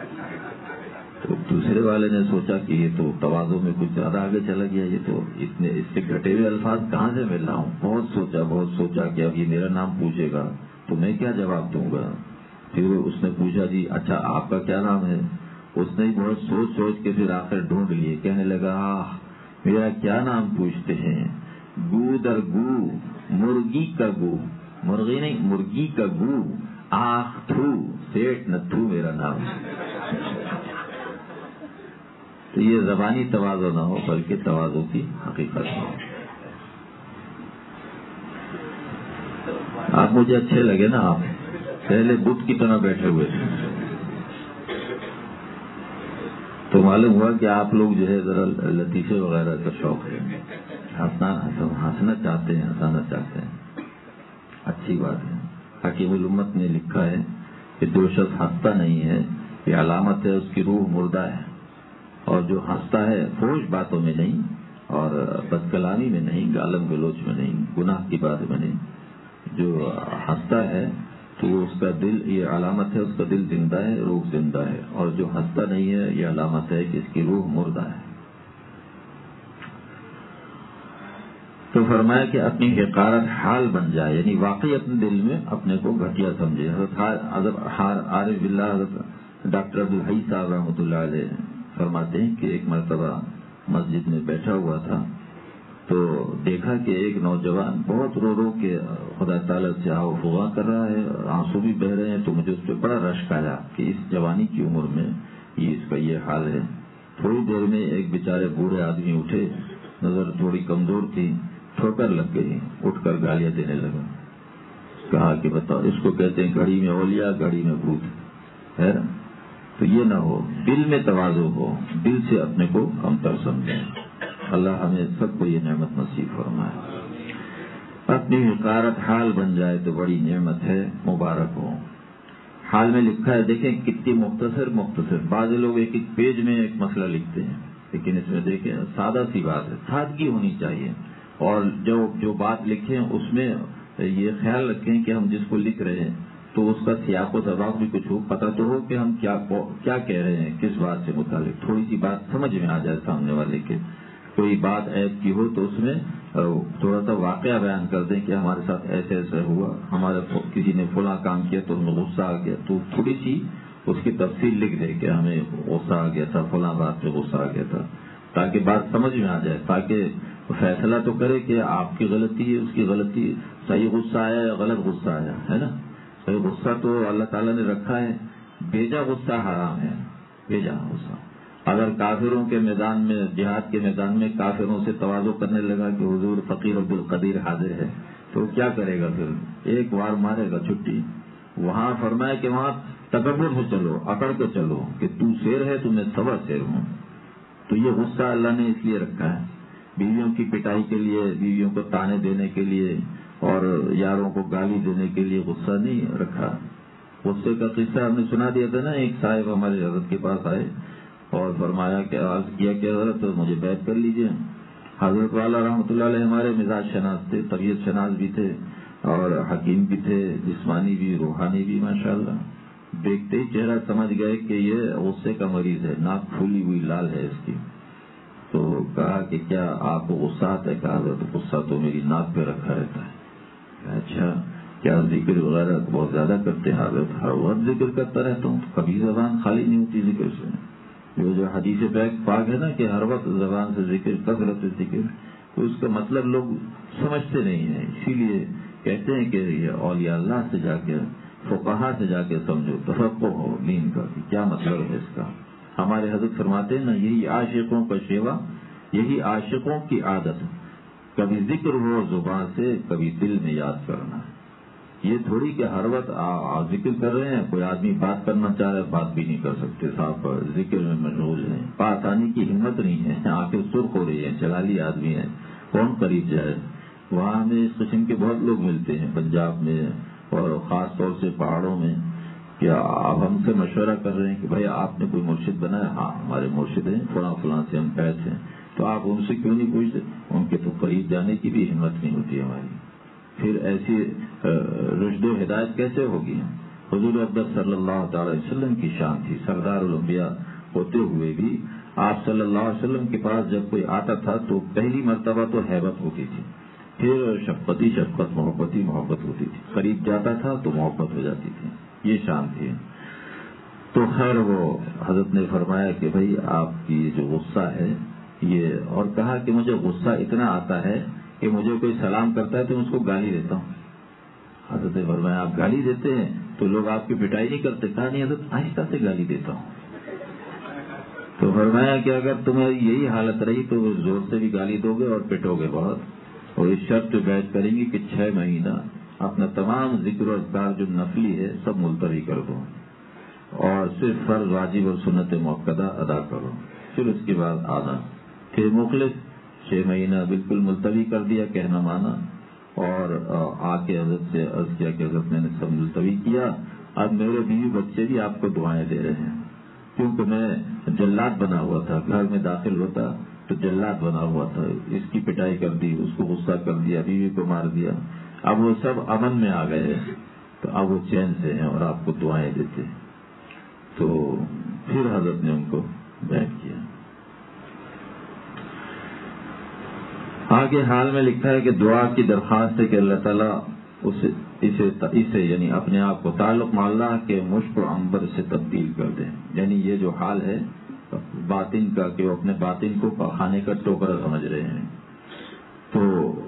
تو دوسرے والے نے سوچا کہ یہ تو تواضع میں کچھ زیادہ آگے چلا گیا، یہ تو اتنے اس سے گھٹے ہوئے الفاظ کہاں سے مل رہا ہوں. بہت سوچا بہت سوچا کہ اب یہ میرا نام پوچھے گا تو میں کیا جواب دوں گا. پھر اس نے پوچھا جی اچھا آپ کا کیا نام ہے؟ اس نے بہت سوچ سوچ کے پھر آخر ڈھونڈ لیے، کہنے لگا آہ میرا کیا نام پوچھتے ہیں، گو در گو، مرغی کا گو، مرغی نہیں مرغی کا گو، آخ تھو، سیٹ نتھو میرا نام ہے. تو یہ زبانی تواضع نہ ہو بلکہ تواضع کی حقیقت ہو. آپ مجھے اچھے لگے نا، آپ پہلے بت کی طرح بیٹھے ہوئے تھے تو معلوم ہوا کہ آپ لوگ جو ہے ذرا لطیفے وغیرہ کا شوق ہے، ہنسنا ہنسنا چاہتے ہیں، ہنسانا چاہتے ہیں. اچھی بات ہے. حکیم الامت نے لکھا ہے کہ جو شخص ہنستا نہیں ہے یہ علامت ہے اس کی روح مردہ ہے. اور جو ہنستا ہے فحش باتوں میں نہیں اور بد کلامی میں نہیں، گالم گلوچ میں نہیں، گناہ کی بات میں نہیں، جو ہنستا ہے تو اس کا دل، یہ علامت ہے اس کا دل زندہ ہے، روح زندہ ہے. اور جو ہنستا نہیں ہے یہ علامت ہے کہ اس کی روح مردہ ہے. تو فرمایا کہ اپنی حقارت حال بن جائے، یعنی واقعی اپنے دل میں اپنے کو گھٹیا سمجھے. حضرت عارف باللہ حضرت ڈاکٹر عبدالحی صاحب رحمۃ اللہ علیہ فرماتے ہیں کہ ایک مرتبہ مسجد میں بیٹھا ہوا تھا تو دیکھا کہ ایک نوجوان بہت رو رو کے خدا تعالیٰ سے آؤ فغاں کر رہا ہے، آنسو بھی بہ رہے ہیں. تو مجھے اس پہ بڑا رشک آیا کہ اس جوانی کی عمر میں یہ اس کا یہ حال ہے. تھوڑی دیر میں ایک بیچارے بوڑھے آدمی اٹھے، نظر تھوڑی کمزور تھی، ٹھوکر لگ گئی، اٹھ کر گالیاں دینے لگا. کہا کہ بتاؤ اس کو کہتے ہیں گھڑی میں اولیاء گھڑی میں بھوت ہے. تو یہ نہ ہو، دل میں تواضع ہو، دل سے اپنے کو کمتر سمجھیں. اللہ ہمیں سب کو یہ نعمت نصیب فرمائے. اپنی حقارت حال بن جائے تو بڑی نعمت ہے، مبارک ہو. حال میں لکھا ہے، دیکھیں کتنی مختصر مختصر. بعض لوگ ایک ایک پیج میں ایک مسئلہ لکھتے ہیں، لیکن اس میں دیکھیں سادہ سی بات ہے، سادگی ہونی چاہیے. اور جو جو بات لکھیں اس میں یہ خیال رکھیں کہ ہم جس کو لکھ رہے ہیں تو اس کا سیاق و سباق بھی کچھ ہو، پتہ تو ہو کہ ہم کیا کیا کہہ رہے ہیں، کس بات سے متعلق. تھوڑی سی بات سمجھ میں آ جائے سامنے والے کے. کوئی بات عیب کی ہو تو اس میں تھوڑا سا واقعہ بیان کر دیں کہ ہمارے ساتھ ایسے ایسے ہوا، ہمارے کسی نے فلاں کام کیا تو ہمیں غصہ آ گیا. تو تھوڑی سی اس کی تفصیل لکھ دیں کہ ہمیں غصہ آ گیا تھا، فلاں بات پہ غصہ آ گیا تھا، تاکہ بات سمجھ میں آ جائے. تاکہ فیصلہ تو کرے کہ آپ کی غلطی ہے، اس کی غلطی، صحیح غصہ آیا یا غلط غصہ آیا ہے نا. صحیح غصہ تو اللہ تعالیٰ نے رکھا ہے، بھیجا غصہ حرام ہے، بھیجا غصہ. اگر کافروں کے میدان میں، جہاد کے میدان میں کافروں سے تواضع کرنے لگا کہ حضور فقیر عبد القدیر حاضر ہے تو کیا کرے گا؟ پھر ایک وار مارے گا چھٹی. وہاں فرمایا کہ وہاں تکبر سے چلو، اکڑ کے چلو کہ تو شیر ہے تو میں سوا شیر ہوں. تو یہ غصہ اللہ نے اس لیے رکھا ہے، بیویوں کی پٹائی کے لیے، بیویوں کو تانے دینے کے لیے اور یاروں کو گالی دینے کے لیے غصہ نہیں رکھا. غصے کا قصہ ہم نے سنا دیا تھا نا. ایک صاحب ہمارے حضرت کے پاس آئے اور فرمایا کہ عرض کیا کہ حضرت مجھے بیعت کر لیجئے. حضرت والا رحمۃ اللہ علیہ ہمارے مزاج شناس تھے, طبیعت شناس بھی تھے اور حکیم بھی تھے, جسمانی بھی روحانی بھی ماشاءاللہ. دیکھتے ہی چہرہ سمجھ گئے کہ یہ غصے کا مریض ہے, ناک پھولی ہوئی لال ہے اس کی. تو کہا کہ کیا آپ کو غصہ آتا ہے؟ کہا حضرت غصہ تو میری ناک پہ رکھا رہتا ہے. اچھا کیا ذکر وغیرہ بہت زیادہ کرتے ہیں؟ حضرت ہر وقت ذکر کرتا رہتا ہوں, کبھی زبان خالی نہیں ہوتی ذکر سے. یہ جو حدیث پاک ہے نا کہ ہر وقت زبان سے ذکر, کثرت ذکر, تو اس کا مطلب لوگ سمجھتے نہیں ہیں. اسی لیے کہتے ہیں کہ یہ اولیاء اللہ سے جا کے, فقہا سے جا کے سمجھو, تفقہ ہو دین کا کہ کیا مطلب ہے اس کا. ہمارے حضرت فرماتے ہیں نا, یہی عاشقوں کا شیوا, یہی عاشقوں کی عادت, کبھی ذکر ہو زبان سے, کبھی دل میں یاد کرنا. یہ تھوڑی کہ ہر وقت ذکر کر رہے ہیں, کوئی آدمی بات کرنا چاہ رہا ہے بات بھی نہیں کر سکتے, صاحب ذکر میں مشغول ہیں, پاس آنے کی ہمت نہیں ہے, آنکھیں سرخ ہو رہی ہیں, چلالی آدمی ہے, کون قریب جائے. وہاں ہمیں اس قسم کے بہت لوگ ملتے ہیں پنجاب میں اور خاص طور سے پہاڑوں میں. کیا آپ ہم سے مشورہ کر رہے ہیں کہ بھائی آپ نے کوئی مرشد بنایا؟ ہاں ہمارے مرشد ہیں, فلاں فلاں سے ہم پیس ہیں. تو آپ ان سے کیوں نہیں پوچھتے؟ ان کے تو قریب جانے کی بھی ہمت نہیں ہوتی ہماری. پھر ایسی رشد و ہدایت کیسے ہوگی؟ حضور اقدس صلی اللہ تعالی وسلم کی شان تھی, سردار الانبیاء ہوتے ہوئے بھی آپ صلی اللہ علیہ وسلم کے پاس جب کوئی آتا تھا تو پہلی مرتبہ تو حیبت ہوتی تھی, پھر شفقتی شفقت, محبتی محبت ہوتی تھی, قریب جاتا تھا تو محبت ہو جاتی تھی. یہ شان تھی. تو خیر وہ حضرت نے فرمایا کہ بھائی آپ کی جو غصہ ہے یہ, اور کہا کہ مجھے غصہ اتنا آتا ہے کہ مجھے کوئی سلام کرتا ہے تو میں اس کو گالی دیتا ہوں. حضرت نے فرمایا آپ گالی دیتے ہیں تو لوگ آپ کی پٹائی نہیں کرتے؟ کہا نہیں حضرت, آہستہ سے گالی دیتا ہوں. تو فرمایا کہ اگر تمہاری یہی حالت رہی تو زور سے بھی گالی دو گے اور پٹو گے بہت, اور اس شرط پہ بیعت کریں گے کہ چھ مہینہ اپنا تمام ذکر و اذکار جو نفلی ہے سب ملتوی کر دو اور صرف فرض, واجب اور سنت موقدہ ادا کرو, پھر اس کے بعد آنا. پھر مخلص چھ مہینہ بالکل ملتوی کر دیا, کہنا مانا, اور آ کے حضرت سے عرض کیا کہ حضرت میں نے سب ملتوی کیا, اب میرے بیوی بچے بھی آپ کو دعائیں دے رہے ہیں. کیونکہ میں جلاد بنا ہوا تھا, گھر میں داخل ہوتا تو جلاد بنا ہوا تھا, اس کی پٹائی کر دی, اس کو غصہ کر دیا, بیوی کو مار دیا. اب وہ سب امن میں آ گئے ہیں تو اب وہ چین سے ہیں اور آپ کو دعائیں دیتے. تو پھر حضرت نے ان کو بیعت کیا. آگے حال میں لکھا ہے کہ دعا کی درخواست ہے کہ اللہ تعالیٰ اسے اسے اسے یعنی اپنے آپ کو تعلق مع اللہ کے مشک و عنبر سے تبدیل کر دیں. یعنی یہ جو حال ہے باطن کا کہ وہ اپنے باطن کو پخانے کا ٹوکرا سمجھ رہے ہیں, تو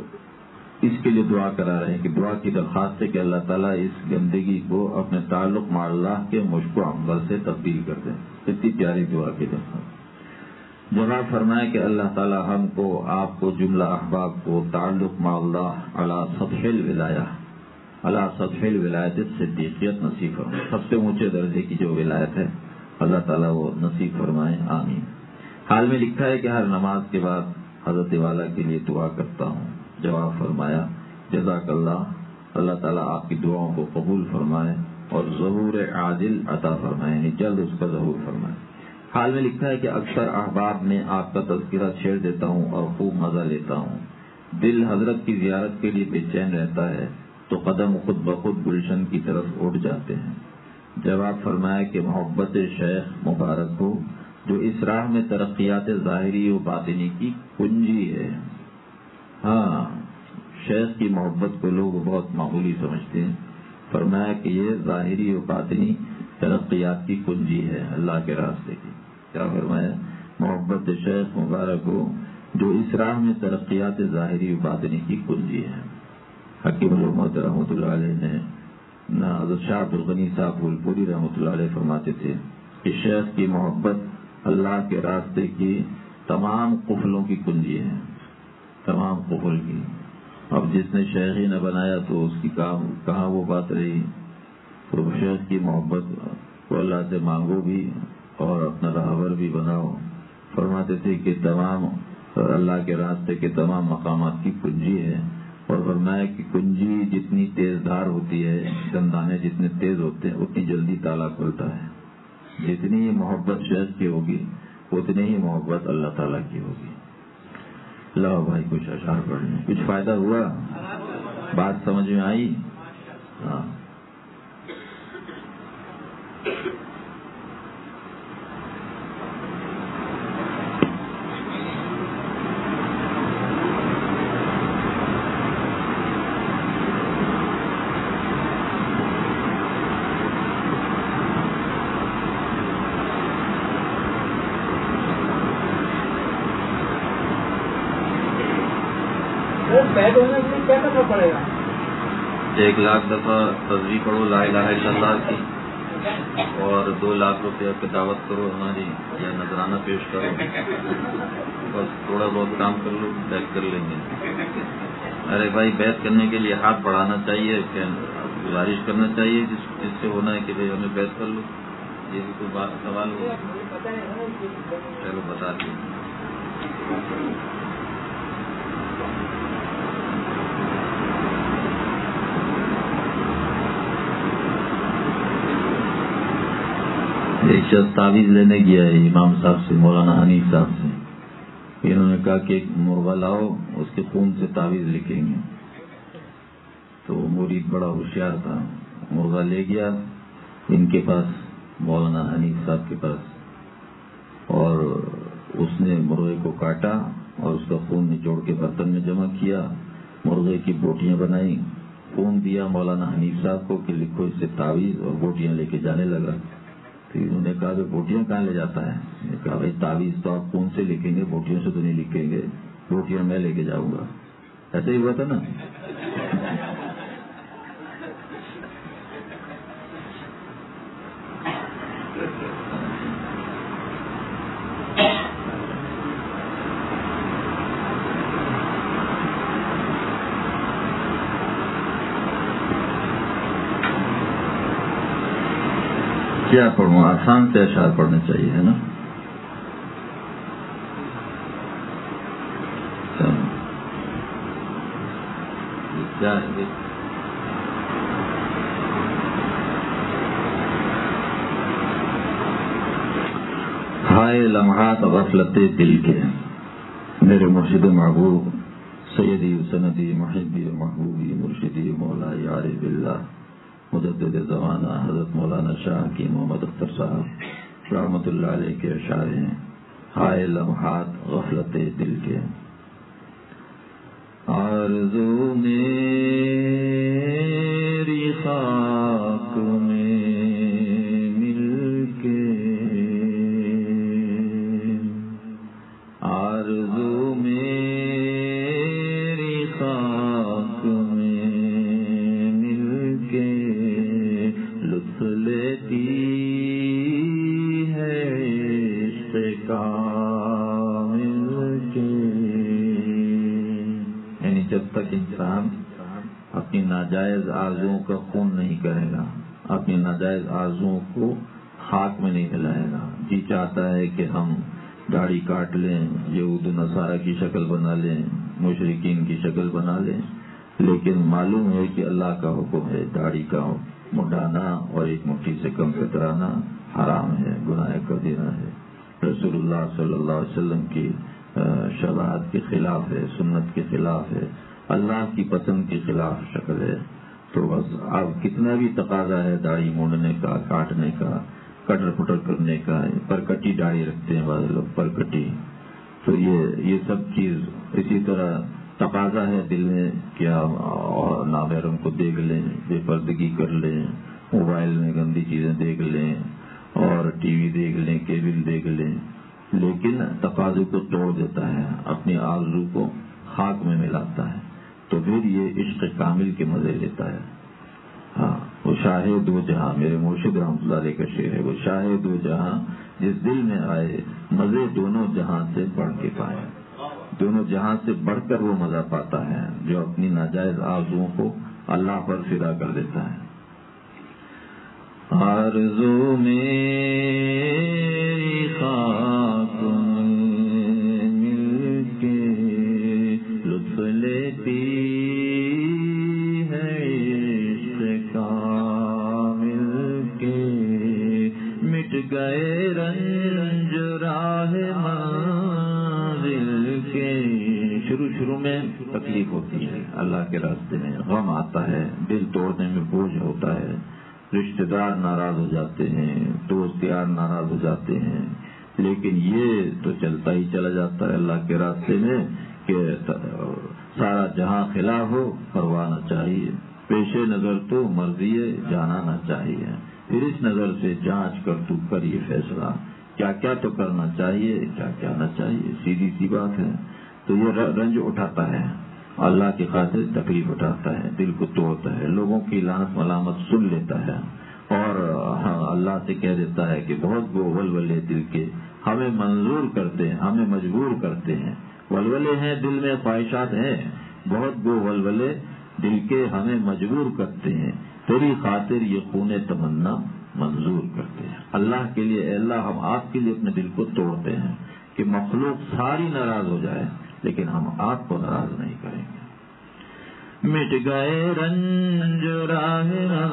اس کے لیے دعا کرا رہے ہیں کہ دعا کی درخواست ہے کہ اللہ تعالیٰ اس گندگی کو اپنے تعلق مع اللہ کے مشک و عنبر سے تبدیل کر دیں. اتنی پیاری دعا کی درخواست. جواب فرمائے کہ اللہ تعالی ہم کو, آپ کو, جملہ احباب کو تعلق مع اللہ علی سطح الولایہ, علی سطح الولایت صدیقیت نصیب فرمائے. سب سے اونچے درجے کی جو ولایت ہے اللہ تعالیٰ وہ نصیب فرمائے, آمین. حال میں لکھا ہے کہ ہر نماز کے بعد حضرت والا کے لیے دعا کرتا ہوں. جواب فرمایا جزاک اللہ, اللہ تعالیٰ آپ کی دعاؤں کو قبول فرمائے اور ظہور عاجل عطا فرمائے, یعنی جلد اس کا ظہور فرمائے. حال میں لکھا ہے کہ اکثر احباب میں آپ کا تذکرہ چھیڑ دیتا ہوں اور خوب مزہ لیتا ہوں. دل حضرت کی زیارت کے لیے بے چین رہتا ہے تو قدم خود بخود گلشن کی طرف اٹھ جاتے ہیں. جواب فرمایا کہ محبت شیخ مبارک ہو جو اس راہ میں ترقیات ظاہری و باطنی کی کنجی ہے. ہاں, شیخ کی محبت کو لوگ بہت معمولی سمجھتے ہیں. فرمایا کہ یہ ظاہری و باطنی ترقیات کی کنجی ہے اللہ کے راستے کی. کیا فرمایا؟ محبت شیخ مبارک ہو جو اس راہ میں ترقیات ظاہری و باطنی کی کنجی ہے. حکیم الامت رحمۃ اللہ علیہ نے نہ حضرت شاہ عبد الغنی صاحب پھولپوری رحمۃ اللہ علیہ فرماتے تھے کہ شیخ کی محبت اللہ کے راستے کی تمام قفلوں کی کنجی ہے, تمام قفل کی. اب جس نے شیخ ہی نہ بنایا تو اس کی کہاں وہ بات رہی. تو شیخ کی محبت کو اللہ سے مانگو بھی اور اپنا راہبر بھی بناؤ. فرماتے تھے کہ تمام اللہ کے راستے کے تمام مقامات کی کنجی ہے اور فرمایا کہ کنجی جتنی تیز دھار ہوتی ہے، دندانے جتنے تیز ہوتے ہیں اتنی جلدی تالا کھلتا ہے۔ جتنی محبت شیخ کی ہوگی اتنی ہی محبت اللہ تعالیٰ کی ہوگی۔ لاؤ بھائی کچھ اشعار پڑھ لیں، کچھ فائدہ ہوا، بات سمجھ میں آئی؟ ہاں بیٹھ ہونے سے کیا کرنا پڑے گا؟ ایک لاکھ دفعہ تصویر پڑھو لا الہ الا اللہ کی، اور دو لاکھ روپے کی دعوت کرو ہماری، یا نذرانہ پیش کرو، بس تھوڑا بہت کام کر لو، بیت کر لیں گے۔ ارے بھائی بیت کرنے کے لیے ہاتھ بڑھانا چاہیے، گزارش کرنا چاہیے جس جس سے ہونا ہے کہ بھائی ہمیں بیت کر لو، یہ بھی کوئی بات سوال ہو؟ چلو بتا دیں۔ ایک شخص تعویذ لینے گیا ہے امام صاحب سے، مولانا حنیف صاحب سے۔ انہوں نے کہا کہ ایک مرغا لاؤ، اس کے خون سے تعویذ لکھیں گے۔ تو مرید بڑا ہوشیار تھا، مرغا لے گیا ان کے پاس، مولانا حنیف صاحب کے پاس، اور اس نے مرغے کو کاٹا اور اس کا خون نچوڑ کے برتن میں جمع کیا، مرغے کی بوٹیاں بنائی، خون دیا مولانا حنیف صاحب کو کہ لکھو اس سے تعویذ، اور بوٹیاں لے کے جانے لگا۔ پھر انہوں نے کہا کہ بوٹیاں کہاں لے جاتا ہے؟ میں نے کہا بھائی تعویذ تو آپ خون سے لکھیں گے، بوٹیوں سے تو نہیں لکھیں گے، بوٹیاں میں لے کے جاؤں گا۔ ایسا ہی ہوا تھا نا؟ کیا پڑھوں؟ آسان سے اشعار پڑھنے چاہیے، ہے نا؟ کیا ہے؟ ہائے لمحات غفلت دل کے، میرے مرشد محبوب سیدی سندی محبی محبوبی مرشدی مولا یار باللہ مجدد زمانہ حضرت مولانا شاہ کی محمد اختر صاحب رحمۃ اللہ علیہ کے اشعار ہیں۔ ہائے لمحات غفلت دل کے، آرزو میری خاک میں مل کے، آرزو میری خاک میں مل کے لطف لیتی ہے عشق کامل کے۔ یعنی جب تک انسان اپنی ناجائز آرزوؤں کا خون نہیں کرے گا، اپنی ناجائز آرزوؤں کو خاک میں نہیں ملائے گا، جی چاہتا ہے کہ ہم داڑھی کاٹ لیں، یہود و نصارہ کی شکل بنا لیں، مشرکین کی شکل بنا لیں، لیکن معلوم ہے کہ اللہ کا حکم ہے داڑھی کا مڈانا اور ایک مٹھی سے کم کترانا حرام ہے، گناہ کبیرہ ہے، رسول اللہ صلی اللہ علیہ وسلم کی شریعت کے خلاف ہے، سنت کے خلاف ہے، اللہ کی پسند کے خلاف شکل ہے۔ تو بس اب کتنا بھی تقاضا ہے داڑھی مونڈنے کا، کاٹنے کا، کٹر پٹر کرنے کا، پرکٹی داڑھی رکھتے ہیں بعض لوگ، پرکٹی، تو یہ یہ سب چیز اسی طرح تقاضا ہے دل میں کہ اور نامحرم کو دیکھ لیں، بے پردگی کر لیں، موبائل میں گندی چیزیں دیکھ لیں، اور ٹی وی دیکھ لیں، کیبل دیکھ لیں، لیکن تقاضے کو توڑ دیتا ہے، اپنی آرزو کو خاک میں ملاتا ہے، تو پھر یہ عشق کامل کے مزے لیتا ہے۔ ہاں، وہ شاہ دو جہاں، میرے مرشد رحمۃ اللہ علیہ کا شعر ہے، وہ شاہ دو جہاں جس دل میں آئے مزے دونوں جہاں سے بڑھ کے پائے، دونوں جہاں سے بڑھ کر وہ مزہ پاتا ہے جو اپنی ناجائز آرزوؤں کو اللہ پر فدا کر دیتا ہے۔ آرزو میری خاک میں مل کے لطف لیتی شروع شروع میں تکلیف ہوتی ہے اللہ کے راستے میں، غم آتا ہے، دل توڑنے میں بوجھ ہوتا ہے، رشتہ دار ناراض ہو جاتے ہیں، دوست یار ناراض ہو جاتے ہیں، لیکن یہ تو چلتا ہی چلا جاتا ہے اللہ کے راستے میں کہ سارا جہاں خلا ہو پرواہ نہ چاہیے، پیش نظر تو مرضی جانا نہ چاہیے، پھر اس نظر سے جانچ کر تو کر یہ فیصلہ کیا کیا تو کرنا چاہیے کیا کیا نہ چاہیے، سیدھی سی بات ہے۔ تو یہ رنج اٹھاتا ہے، اللہ کی خاطر تکلیف اٹھاتا ہے، دل کو توڑتا ہے، لوگوں کی لعنت ملامت سن لیتا ہے اور اللہ سے کہہ دیتا ہے کہ بہت وہ ولولے دل کے ہمیں منظور کرتے ہیں، ہمیں مجبور کرتے ہیں، ولولے ہیں دل میں، خواہشات ہیں، بہت وہ ولولے دل کے ہمیں مجبور کرتے ہیں، تیری خاطر یہ خون تمنا منظور کرتے ہیں۔ اللہ کے لیے اے اللہ ہم آپ کے لیے اپنے دل کو توڑتے ہیں کہ مخلوق ساری ناراض ہو جائے لیکن ہم آپ کو ناراض نہیں کریں گے۔ مٹ گئے رنج راہ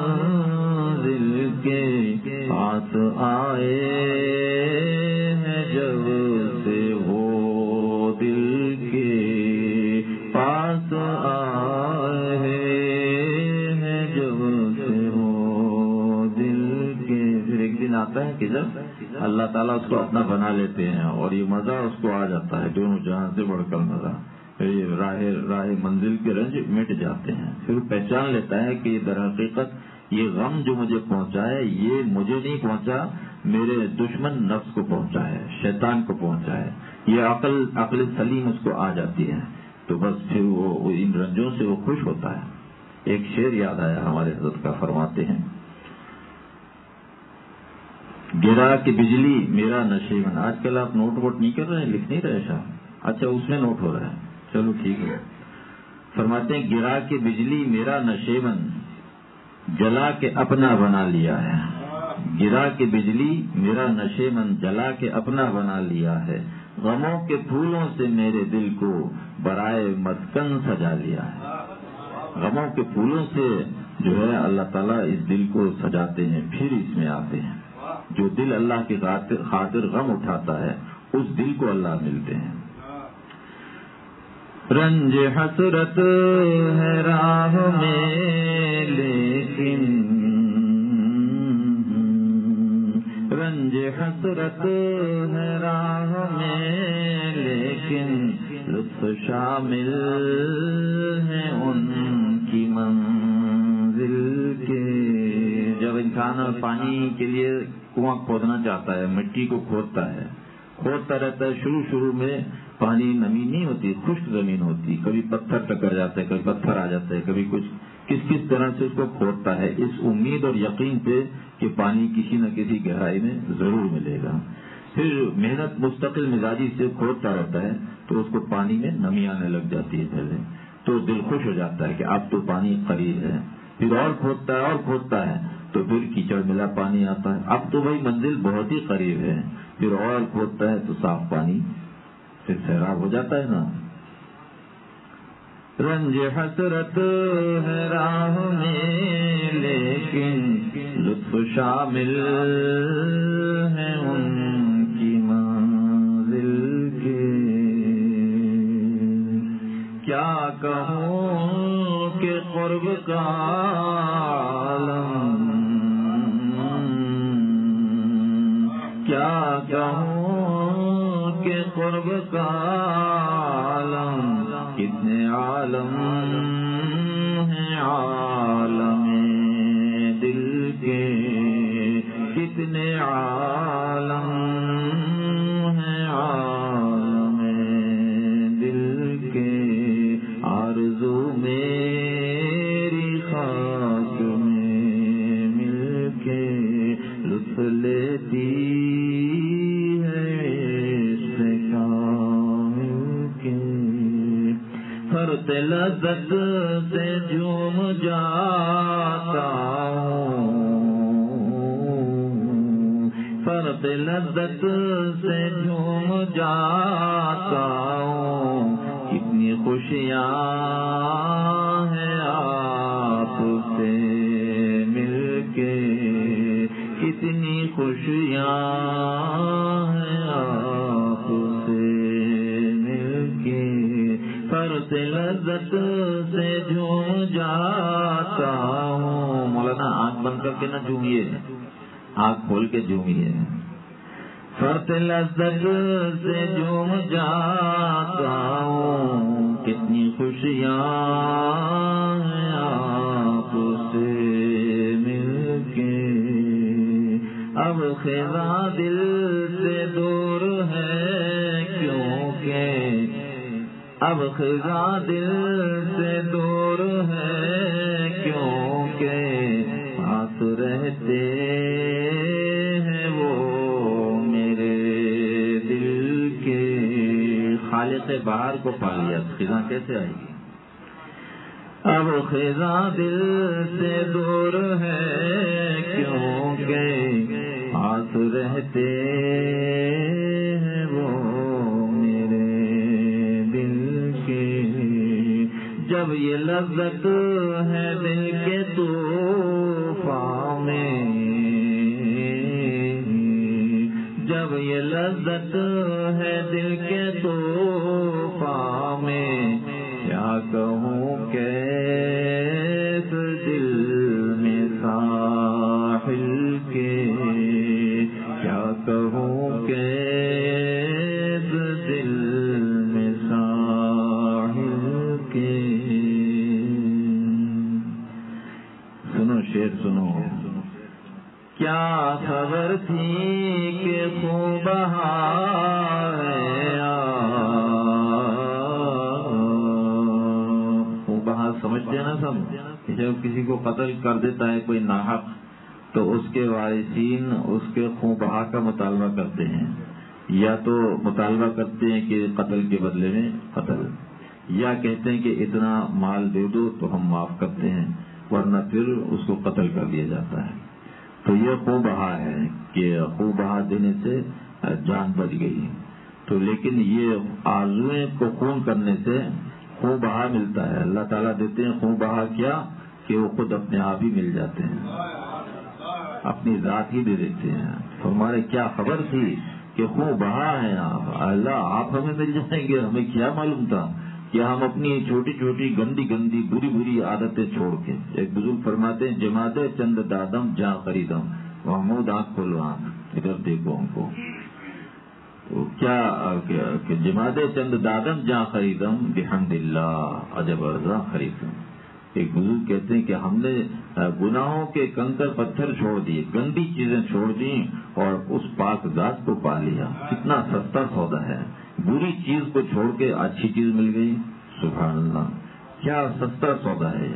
دل کے پاس آئے ہیں جب سے وہ دل کے پاس آئے ہیں جب سے وہ دل کے۔ پھر ایک دن آتا ہے کہ جب اللہ تعالیٰ اس کو اپنا بنا لیتے ہیں اور یہ مزہ اس کو آ جاتا ہے، دونوں جہاں سے بڑھ کر مزہ، راہ راہ منزل کے رنج مٹ جاتے ہیں، پھر وہ پہچان لیتا ہے کہ یہ در حقیقت یہ غم جو مجھے پہنچا ہے یہ مجھے نہیں پہنچا، میرے دشمن نفس کو پہنچا ہے، شیطان کو پہنچا ہے، یہ عقل عقل سلیم اس کو آ جاتی ہے، تو بس پھر وہ ان رنجوں سے وہ خوش ہوتا ہے۔ ایک شعر یاد آیا ہمارے حضرت کا، فرماتے ہیں گرا کہ بجلی میرا نشیمن۔ آج کل آپ نوٹ ووٹ نہیں کر رہے ہیں، لکھ نہیں رہے شاہ؟ اچھا اس میں نوٹ ہو رہا ہے، چلو ٹھیک ہے۔ فرماتے ہیں گرا کے بجلی میرا نشیمن جلا کے اپنا بنا لیا ہے، گرا کے بجلی میرا نشیمن جلا کے اپنا بنا لیا ہے، غموں کے پھولوں سے میرے دل کو برائے مسکن سجا لیا ہے۔ غموں کے پھولوں سے جو ہے اللہ تعالیٰ اس دل کو سجاتے ہیں، پھر اس میں آتے ہیں۔ جو دل اللہ کی خاطر غم اٹھاتا ہے اس دل کو اللہ ملتے ہیں۔ رنج حسرت ہے راہ میں لیکن، رنج حسرت ہے راہ میں لیکن لطف شامل ہے ان کی منزل کے۔ جب انسان پانی کے لیے کنواں کھودنا چاہتا ہے، مٹی کو کھودتا ہے، کھودتا رہتا ہے، شروع شروع میں پانی نمی نہیں ہوتی، خشک زمین ہوتی، کبھی پتھر ٹکر جاتا ہے، کبھی پتھر آ جاتا ہے، کبھی کچھ کس کس طرح سے اس کو کھودتا ہے اس امید اور یقین پہ کہ پانی کسی نہ کسی گہرائی میں ضرور ملے گا۔ پھر محنت مستقل مزاجی سے کھودتا رہتا ہے تو اس کو پانی میں نمی آنے لگ جاتی ہے، پہلے تو دل خوش ہو جاتا ہے کہ اب تو پانی قریب ہے، پھر اور کھودتا ہے اور کھودتا ہے تو پھر کیچڑ ملا پانی آتا ہے، اب تو بھائی منزل بہت ہی قریب ہے، پھر اور کھودتا ہے تو صاف پانی پھر سیراب ہو جاتا ہے نا۔ رنج حسرت ہے راہ میں لیکن لطف شامل ہے ان کی منزل کے۔ کیا کہوں کہ قرب کا عالم، کیا کہوں کہ قرب کا عالم، کتنے عالم ہیں عالم دل کے، کتنے عالم ہیں عالم دل کے۔ آرزو میری خاک میں مل کے لطف لیتی فرت لذت سے جھوم جاتا ہوں، فرت لذت سے جھوم جاتا ہوں، کتنی خوشیاں ہیں آپ سے مل کے، کتنی خوشیاں ہیں آپ سے مل کے۔ لذت سے جھوم جاتا ہوں. مولانا آنکھ بند کر کے نہ جھومیے، آنکھ کھول کے جھومیے. فرت لذت سے جھوم جاتا ہوں، کتنی خوشیاں ہیں آپ سے مل کے. اب خزاں دل سے دور ہے کیونکہ، اب خزاں دل سے دور ہے کیونکہ پاس رہتے ہیں وہ میرے دل کے. خالق بہار کو پا لیا، خزاں کیسے آئے گی؟ اب خزاں دل سے دور ہے کیونکہ پاس رہتے ہیں وہ میرے دل کے. جب یہ لذت ہے دل کے طوفان میں، جب یہ لذت ہے دل کے طوفان میں، کیا کہوں کیس دل میں ساحل کے، کیا کہوں کیس دل میں ساحل کے. سنو شعر سنو. کیا خبر تھی کہ خوب بہار سمجھتے ہیں نا سب. جب کسی کو قتل کر دیتا ہے کوئی ناحق تو اس کے وارثین اس کے خون بہا کا مطالبہ کرتے ہیں، یا تو مطالبہ کرتے ہیں کہ قتل کے بدلے میں قتل، یا کہتے ہیں کہ اتنا مال دے دو تو ہم معاف کرتے ہیں، ورنہ پھر اس کو قتل کر دیا جاتا ہے. تو یہ خون بہا ہے کہ خون بہا دینے سے جان بچ گئی. تو لیکن یہ آرزویں کو خون کرنے سے خون بہا ملتا ہے. اللہ تعالیٰ دیتے ہیں خون بہا کیا کہ وہ خود اپنے آپ ہی مل جاتے ہیں، اپنی ذات ہی دے دیتے ہیں. تو ہمارے کیا خبر تھی کہ خون بہا ہے آپ، اللہ آپ ہمیں مل جائیں گے، ہمیں کیا معلوم تھا کہ ہم اپنی چھوٹی چھوٹی گندی گندی بری بری عادتیں چھوڑ کے. ایک بزرگ فرماتے ہیں جماعت چند دادم جہاں خریدم، محمود آنکھ کھولو، آنکھ ادھر دیکھو ہم کو. کیا کہ جماعت چند دادم جہاں خریدم بحمد اللہ عجب ارزاں خریدم. ایک بزرگ کہتے ہیں کہ ہم نے گناہوں کے کنکر پتھر چھوڑ دیے، گندی چیزیں چھوڑ دی اور اس پاک ذات کو پا لیا. کتنا سستا سودا ہے، بری چیز کو چھوڑ کے اچھی چیز مل گئی. سبحان اللہ، کیا سستا سودا ہے.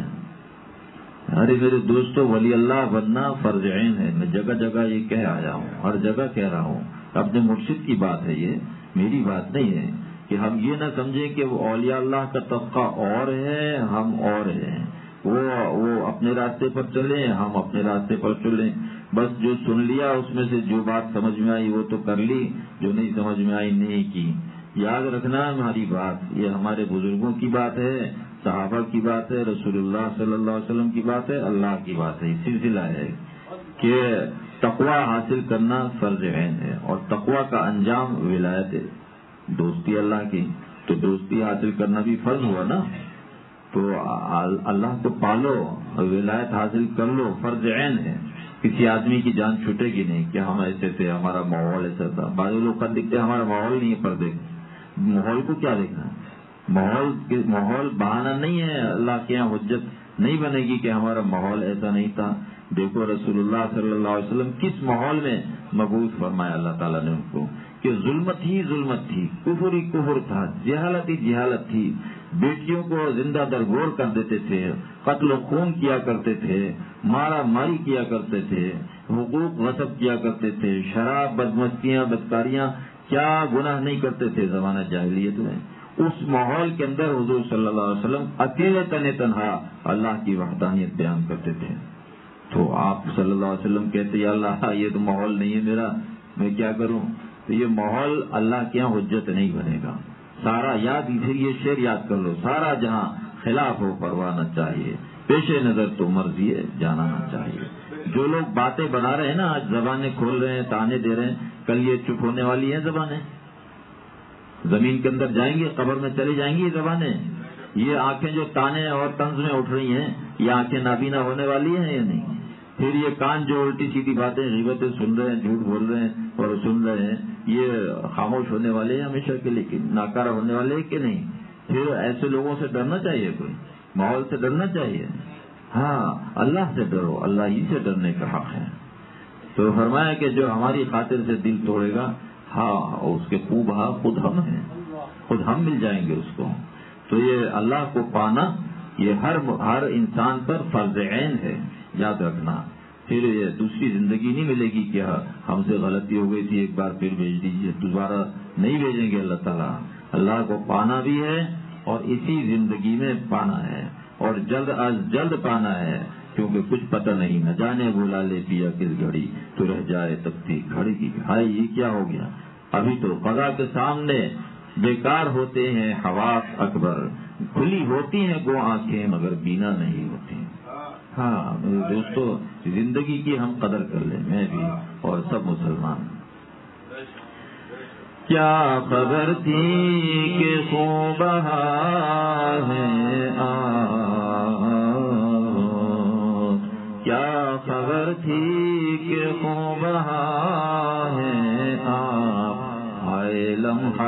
ارے میرے دوستو، ولی اللہ بننا فرض عین ہے. میں جگہ جگہ یہ کہہ آیا ہوں، ہر جگہ کہہ رہا ہوں. اپنے مرشد کی بات ہے، یہ میری بات نہیں ہے. کہ ہم یہ نہ سمجھیں کہ وہ اولیاء اللہ کا طبقہ اور ہے، ہم اور ہیں. وہ وہ اپنے راستے پر چلیں، ہم اپنے راستے پر چلیں. بس جو سن لیا اس میں سے جو بات سمجھ میں آئی وہ تو کر لی، جو نہیں سمجھ میں آئی نہیں کی. یاد رکھنا ہماری بات، یہ ہمارے بزرگوں کی بات ہے، صحابہ کی بات ہے، رسول اللہ صلی اللہ علیہ وسلم کی بات ہے، اللہ کی بات ہے. یہ سلسلہ ہے کہ تقوی حاصل کرنا فرض عین ہے، اور تقوی کا انجام ولایت ہے، دوستی اللہ کی. تو دوستی حاصل کرنا بھی فرض ہوا نا. تو اللہ کو پالو، ولایت حاصل کر لو، فرض عین ہے. کسی آدمی کی جان چھوٹے گی نہیں کہ ہم ایسے تھے، ہمارا ماحول ایسا تھا. بعض لوگ کر دکھتے ہمارا ماحول نہیں ہے، پر دیکھ ماحول کو کیا دیکھنا. ماحول ماحول بہانہ نہیں ہے، اللہ کے یہاں حجت نہیں بنے گی کہ ہمارا ماحول ایسا نہیں تھا. دیکھو رسول اللہ صلی اللہ علیہ وسلم کس ماحول میں مبعوث فرمایا اللہ تعالیٰ نے ان کو، کہ ظلمت ہی ظلمت تھی، کفر ہی کفر تھا، جہالت ہی جہالت تھی. بیٹیوں کو زندہ درگور کر دیتے تھے، قتل و خون کیا کرتے تھے، مارا ماری کیا کرتے تھے، حقوق غصب کیا کرتے تھے، شراب، بدمستیاں، بدکاریاں، کیا گناہ نہیں کرتے تھے زمانہ جاہلیت میں. اس ماحول کے اندر حضور صلی اللہ علیہ وسلم اکیلے تنے تنہا اللہ کی وحدانیت بیان کرتے تھے. تو آپ صلی اللہ علیہ وسلم کہتے یا اللہ یہ تو ماحول نہیں ہے میرا، میں کیا کروں. تو یہ ماحول اللہ کے یہاں حجت نہیں بنے گا. سارا یاد اسے یہ شعر یاد کر لو، سارا جہاں خلاف ہو پروانا چاہیے، پیش نظر تو مرضی ہے جانا نہ چاہیے. جو لوگ باتیں بنا رہے ہیں نا، آج زبانیں کھول رہے ہیں، تانے دے رہے ہیں، کل یہ چپ ہونے والی ہیں زبانیں. زمین کے اندر جائیں گے، قبر میں چلی جائیں گی یہ زبانیں. یہ آنکھیں جو تانے اور طنز میں اٹھ رہی ہیں، یہ آنکھیں نابینا ہونے والی ہیں یا نہیں؟ پھر یہ کان جو الٹی سیدھی باتیں غیبتیں سن رہے ہیں، جھوٹ بول رہے ہیں اور سن رہے ہیں، یہ خاموش ہونے والے ہیں ہمیشہ کے لیے، ناکارہ ہونے والے ہیں کہ نہیں؟ پھر ایسے لوگوں سے ڈرنا چاہیے، کوئی ماحول سے ڈرنا چاہیے. ہاں، اللہ سے ڈرو، اللہ ہی سے ڈرنے کا حق ہے. تو فرمایا کہ جو ہماری خاطر سے دل توڑے گا، ہاں اس کے خوب ہاں خود ہم ہیں، خود ہم مل جائیں گے اس کو. تو یہ اللہ کو پانا یہ ہر ہر انسان پر فرض عین ہے، یاد رکھنا. پھر یہ دوسری زندگی نہیں ملے گی کہ ہم سے غلطی ہو گئی تھی ایک بار پھر بھیج دیجیے، دوبارہ نہیں بھیجیں گے اللہ تعالیٰ. اللہ کو پانا بھی ہے اور اسی زندگی میں پانا ہے، اور جلد از جلد پانا ہے، کیونکہ کچھ پتہ نہیں، نہ جانے بلا لے پیا کس گھڑی تو رہ جائے تکتی گھڑی کی. بھائی یہ کیا ہو گیا؟ ابھی تو قضا کے سامنے بیکار ہوتے ہیں حواس اکبر، کھلی ہوتی ہیں وہ آنکھیں مگر بینا نہیں ہوتی. ہاں میرے دوستو، زندگی کی ہم قدر کر لیں، میں بھی اور سب مسلمان. کیا خبر تھی کہ خوب ہے آ کیا خبر تھی کہ خوب ہے آپ، آئے لمحات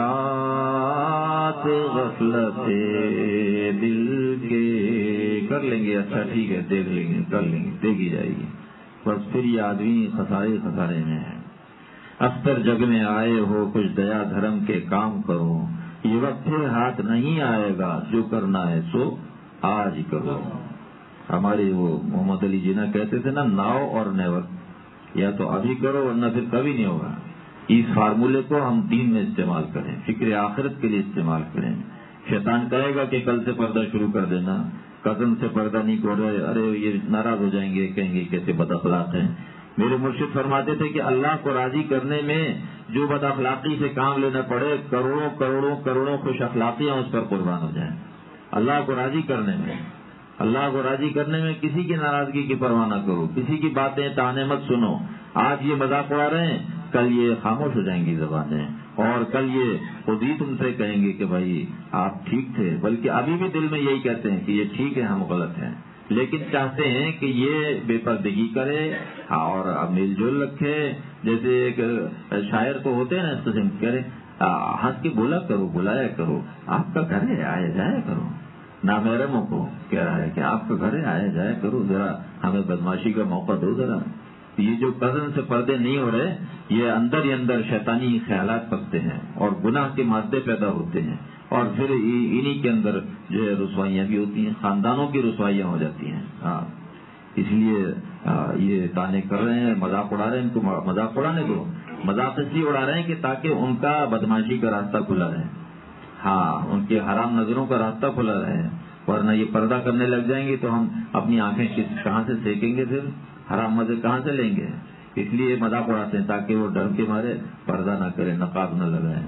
غفلت دل کے. کر لیں گے، اچھا ٹھیک ہے، دیکھ لیں گے، کر لیں گے، دیکھی جائے گی. بس پھر یہ آدمی خسارے خسارے میں ہے. اختر جگ میں آئے ہو کچھ دیا دھرم کے کام کرو، یہ وقت پھر ہاتھ نہیں آئے گا، جو کرنا ہے سو آج کرو. ہمارے وہ محمد علی جناح کہتے تھے نا، ناؤ اور نیور، یا تو ابھی کرو ورنہ پھر کبھی نہیں ہوگا. اس فارمولے کو ہم دین میں استعمال کریں، فکر آخرت کے لیے استعمال کریں. شیطان کہے گا کہ کل سے پردہ شروع کر دینا، کزن سے پردہ نہیں کر رہے، ارے یہ ناراض ہو جائیں گے، کہیں گے کیسے بد اخلاق ہیں. میرے مرشد فرماتے تھے کہ اللہ کو راضی کرنے میں جو بد اخلاقی سے کام لینا پڑے، کروڑوں کروڑوں کروڑوں خوش اخلاقیاں اس پر قربان ہو جائیں. اللہ کو راضی کرنے میں اللہ کو راضی کرنے میں کسی کی ناراضگی کی پرواہ نہ کرو، کسی کی باتیں تانے مت سنو. آج یہ مذاق اڑا رہے ہیں، کل یہ خاموش ہو جائیں گی زبانیں، اور کل یہ خود ہی تم سے کہیں گے کہ بھائی آپ ٹھیک تھے، بلکہ ابھی بھی دل میں یہی کہتے ہیں کہ یہ ٹھیک ہے، ہم غلط ہیں، لیکن چاہتے ہیں کہ یہ بے پردگی کرے اور میل جول رکھے. جیسے ایک شاعر کو ہوتے ہیں نا، اس قسم کرے ہنس کے بولا کرو، بلایا کرو، آپ کا گھر ہے آیا جایا کرو. نامحرموں کو کہہ رہا ہے کہ آپ کا گھر ہے آیا جایا کرو، ذرا ہمیں بدماشی کا موقع دو ذرا. یہ جو کزن سے پردے نہیں ہو رہے، یہ اندر ہی اندر شیطانی خیالات پکتے ہیں اور گناہ کے مادے پیدا ہوتے ہیں، اور پھر انہی کے اندر جو ہے رسوائیاں بھی ہوتی ہیں، خاندانوں کی رسوائیاں ہو جاتی ہیں. ہاں اس لیے یہ تانے کر رہے ہیں، مذاق اڑا رہے ہیں، ان کو مذاق اڑانے دو. مذاق اس لیے اڑا رہے ہیں کہ تاکہ ان کا بدماشی کا راستہ کھلا رہے، ہاں ان کے حرام نظروں کا راستہ کھلا رہے. ورنہ یہ پردہ کرنے لگ جائیں گے تو ہم اپنی آنکھیں کہاں سے سینکیں گے، پھر حرام مزے کہاں سے لیں گے. اس لیے مذاق اڑاتے ہیں تاکہ وہ ڈر کے مارے پردہ نہ کریں، نقاب نہ لگائیں.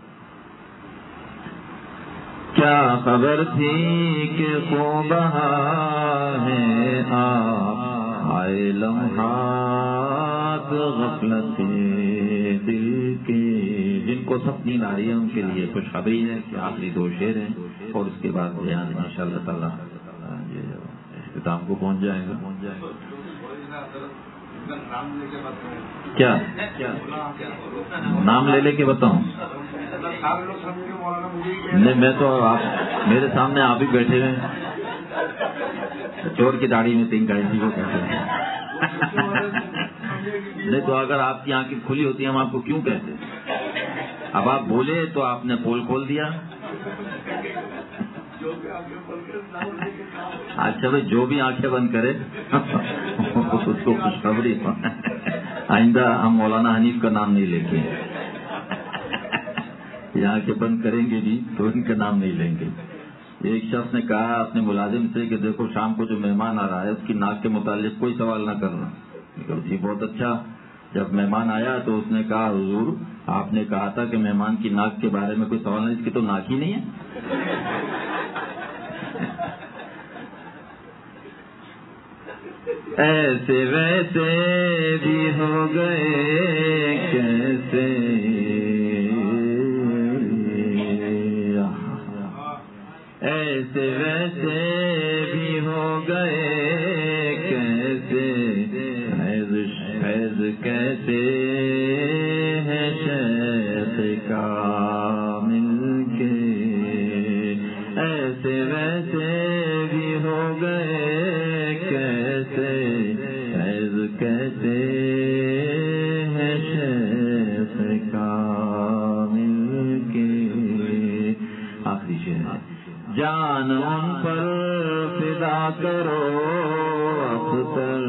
کیا خبر تھی کہ خوب ہے آپ، آئے لمحات غفلت دل کے. جن کو سب نیند آ رہی ہے ان کے لیے خوشخبری ہے کہ آخری دو شعر ہیں، اور اس کے بعد بیان ان شاء اللہ تعالیٰ اختتام کو پہنچ جائے گا. پہنچ جائے گا کیا نام لے لے کے بتاؤں؟ نہیں، میں تو آپ میرے سامنے آپ ہی بیٹھے ہوئے، چور کی داڑھی میں تین کیسی کو کہتے ہیں. نہیں تو اگر آپ کی آنکھیں کھلی ہوتی ہیں ہم آپ کو کیوں کہتے؟ اب آپ بولے تو آپ نے پول کھول دیا. اچھا بھائی، جو بھی آنکھیں بند کرے اس کو خوشخبری. آئندہ ہم مولانا حنیف کا نام نہیں لیں گے، یہ آنکھیں بند کریں گے بھی تو ان کا نام نہیں لیں گے. ایک شخص نے کہا اپنے ملازم سے کہ دیکھو شام کو جو مہمان آ رہا ہے اس کی ناک کے متعلق کوئی سوال نہ کرنا. جی بہت اچھا. جب مہمان آیا تو اس نے کہا حضور آپ نے کہا تھا کہ مہمان کی ناک کے بارے میں کوئی سوال نہیں، اس کی تو ناک ہی نہیں ہے. ایسے ویسے بھی ہو گئے کیسے، ایسے کامل کے ایسے ویسے بھی ہو گئے کیسے فیض کہتے ہیں شیخ کامل کے. آخری شعر. جان ان پر فدا کرو اختر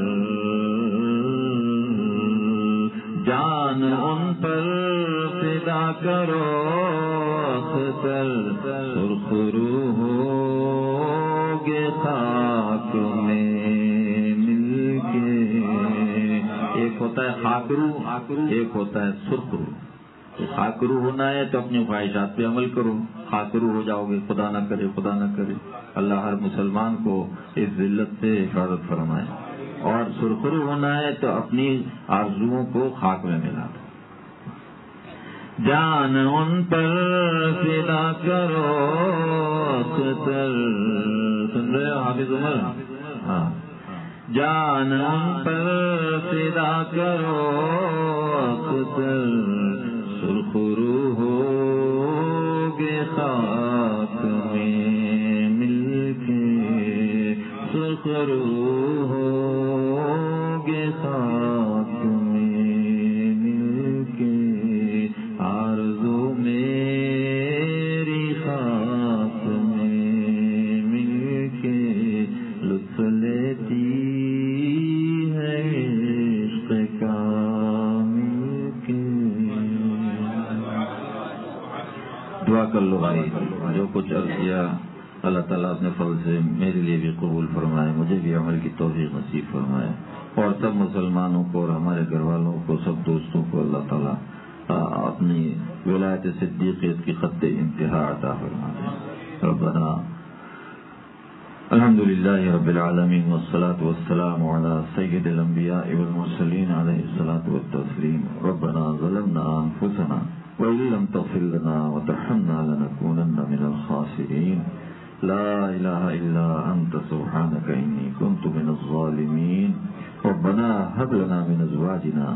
جان ان پر فدا کرو اختر سرخرو ہو گے خاک میں مل کے. ایک ہوتا ہے خاکرو ایک ہوتا ہے سرخرو. خاکرو ہونا ہے تو اپنی خواہشات پہ عمل کرو. خاکرو ہو جاؤ گے خدا نہ کرے خدا نہ کرے. اللہ ہر مسلمان کو اس ذلت سے حفاظت فرمائے. اور سرخرو ہونا ہے تو اپنی آرزوؤں کو خاک میں ملا دو. جان ان پر فدا کرو اختر. سن رہے ہو حافظ عمر؟ ہاں. جان ان پر فدا کرو اختر سرخرو ہو گے خاک میں مل کے. سرخرو ہو گے خاک میں مل کے. آرزو میری خاک میں مل کے لطف لیتی ہے عشق کامل کے. دعا کر لو بھائی. جو کچھ عرض کیا اللہ تعالیٰ اپنے فضل سے میرے لیے بھی قبول فرمائے, مجھے بھی عمل کی توفیق نصیب فرمائے, اور سب مسلمانوں کو اور ہمارے گھر والوں کو سب دوستوں کو اللہ تعالیٰ اپنی ولایت صدیقیت کی خط انتہا عطا فرما دے. ربنا الحمد للہ رب العالمین والصلاة والسلام علی سید الانبیاء والمرسلین علیہ الصلاة والتسلیم. ربنا ظلمنا انفسنا وإن لم تغفر لنا وترحمنا لنكونن من الخاسرين. لا إله إلا أنت سبحانك إني كنت من الظالمين. ربنا هب لنا من أزواجنا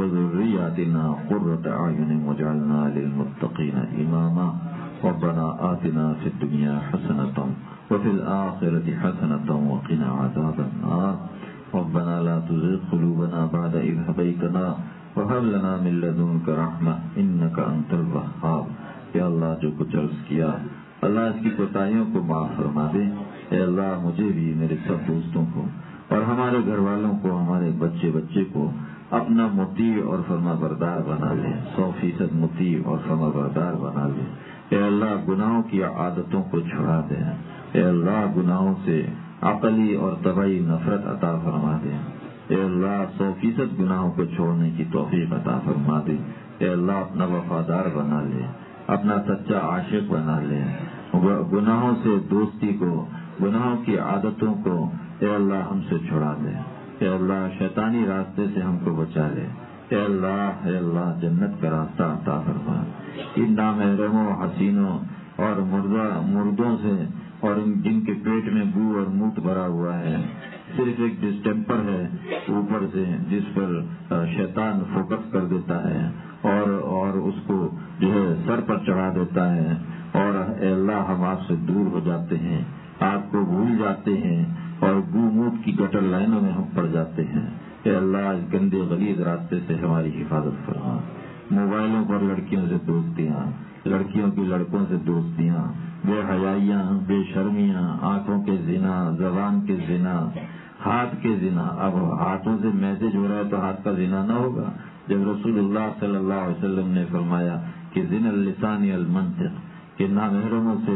وذرياتنا قرة أعين واجعلنا للمتقين إماما. ربنا آتنا في الدنيا حسنة وفي الآخرة حسنة وقنا عذاب النار. ربنا لا تزغ قلوبنا بعد إذ هديتنا وهب لنا من لدنك رحمة إنك أنت الوهاب. یا اللہ جو کچھ عرض کیا اللہ اس کی کوتاہیوں کو معاف فرما دے. اے اللہ مجھے بھی میرے سب دوستوں کو اور ہمارے گھر والوں کو ہمارے بچے بچے کو اپنا مطیع اور فرما بردار بنا لے. سو فیصد مطیع اور فرما بردار بنا لے. اے اللہ گناہوں کی عادتوں کو چھڑا دے. اے اللہ گناہوں سے عقلی اور طبعی نفرت عطا فرما دے. اے اللہ سو فیصد گناہوں کو چھوڑنے کی توفیق عطا فرما دے. اے اللہ اپنا وفادار بنا لے, اپنا سچا عاشق بنا لے. گناہوں سے دوستی کو, گناہوں کی عادتوں کو اے اللہ ہم سے چھڑا دے. اے اللہ شیطانی راستے سے ہم کو بچا لے. اے اللہ اے اللہ جنت کا راستہ عطا فرما. ان نامحرموں حسینوں اور مردہ مردوں سے اور جن کے پیٹ میں بو اور موت بھرا ہوا ہے, صرف ایک ڈسٹمپر ہے اوپر سے جس پر شیطان فوکس کر دیتا ہے اور اور اس کو جو ہے سر پر چڑھا دیتا ہے, اور اے اللہ ہم آپ سے دور ہو جاتے ہیں, آپ کو بھول جاتے ہیں اور بو موت کی گٹر لائنوں میں ہم پڑ جاتے ہیں. اے اللہ اس گندے غلیظ راستے سے ہماری حفاظت فرما. موبائلوں پر لڑکیوں سے دوستیاں, لڑکیوں کی لڑکوں سے دوستیاں, بے حیائیاں, بے شرمیاں, آنکھوں کے زنا, زبان کے زنا, ہاتھ کے زنا. اب ہاتھوں سے میسج ہو رہا ہے تو ہاتھ کا زنا نہ ہوگا, جب رسول اللہ صلی اللہ علیہ وسلم نے فرمایا کہ زنا اللسان المنطق, کہ نامحرموں سے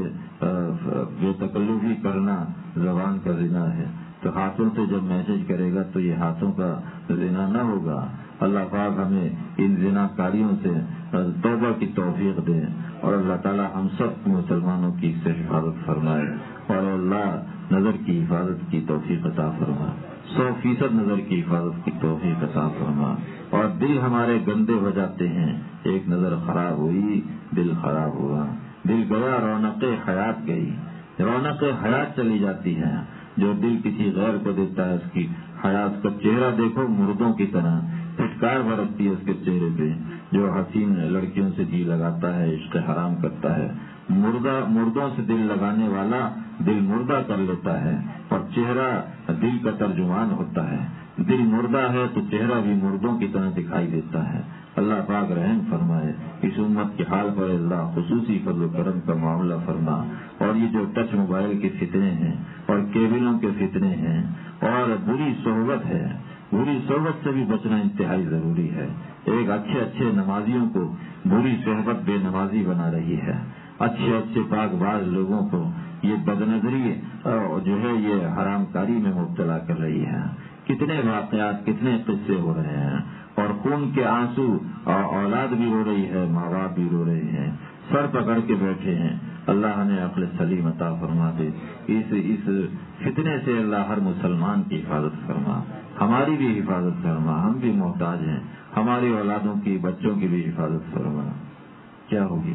بے تکلفی کرنا زبان کا زنا ہے, تو ہاتھوں سے جب میسج کرے گا تو یہ ہاتھوں کا زنا نہ ہوگا. اللہ پاک ہمیں ان زنا کاریوں سے توبہ کی توفیق دے, اور اللہ تعالی ہم سب مسلمانوں کی اس سے حفاظت فرمائے, اور اللہ نظر کی حفاظت کی توفیق عطا فرما. سو فیصد نظر کی حفاظت کی توفیق عطا فرما. اور دل ہمارے گندے ہو جاتے ہیں, ایک نظر خراب ہوئی دل خراب ہوا, دل گیا رونق حیات گئی, رونق حیات چلی جاتی ہے. جو دل کسی غیر کو دیتا ہے اس کی حیات کا چہرہ دیکھو مردوں کی طرح پھٹکار برتتی ہے اس کے چہرے پہ. جو حسین لڑکیوں سے جی لگاتا ہے، عشق حرام کرتا ہے. مردہ مردوں سے دل لگانے والا دل مردہ کر لیتا ہے، اور چہرہ دل کا ترجمان ہوتا ہے. دل مردہ ہے تو چہرہ بھی مردوں کی طرح دکھائی دیتا ہے. اللہ پاک رحم فرمائے. اس امت کے حال پر اللہ خصوصی فضل و کرم کا معاملہ فرما. اور یہ جو ٹچ موبائل کے فتنے ہیں اور کیبلوں کے فتنے ہیں اور بری صحبت ہے، بری صحبت سے بھی بچنا انتہائی ضروری ہے. ایک اچھے اچھے نمازیوں کو بری صحبت بے نمازی بنا رہی ہے. اچھے اچھے پاک باز لوگوں کو یہ بدنظری جو ہے یہ حرام کاری میں مبتلا کر رہی ہے. کتنے واقعات، کتنے قصے ہو رہے ہیں، اور خون کے آنسو، اولاد بھی رو رہی ہے، ماں باپ بھی رو رہے ہیں، سر پکڑ کے بیٹھے ہیں. اللہ ہمیں عقل سلیم عطا فرما دے. اس اس فتنے سے اللہ ہر مسلمان کی حفاظت فرما، ہماری بھی حفاظت فرما. ہم بھی محتاج ہیں، ہماری اولادوں کی، بچوں کی بھی حفاظت فرما. کیا ہوگی؟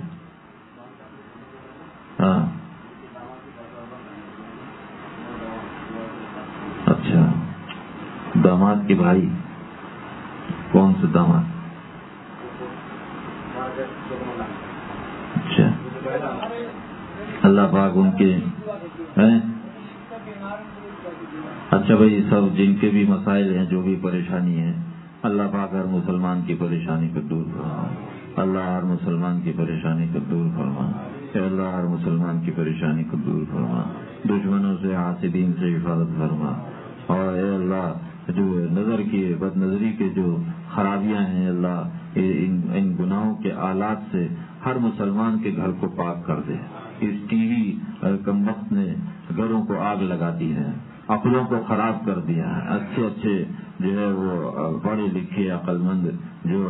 ہاں اچھا، داماد کے بھائی کون سے داماد؟ اچھا، اللہ پاک ان کے ہیں. اچھا بھائی، سب جن کے بھی مسائل ہیں، جو بھی پریشانی ہے، اللہ پاک ہر مسلمان کی پریشانی کو دور فرما. اللہ ہر مسلمان کی پریشانی کو دور فرما. اے اللہ ہر مسلمان کی پریشانی کو دور فرما. دشمنوں سے، حاسدین سے حفاظت فرما. اور اے اللہ جو نظر کی بد نظری کے جو خرابیاں ہیں، اللہ ان, ان گناہوں کے آلات سے ہر مسلمان کے گھر کو پاک کر دے. اس ٹی وی کمبخت نے گھروں کو آگ لگا دی ہے، عقلوں کو خراب کر دیا ہے. اچھے اچھے جو ہے وہ پڑھے لکھے عقل مند جو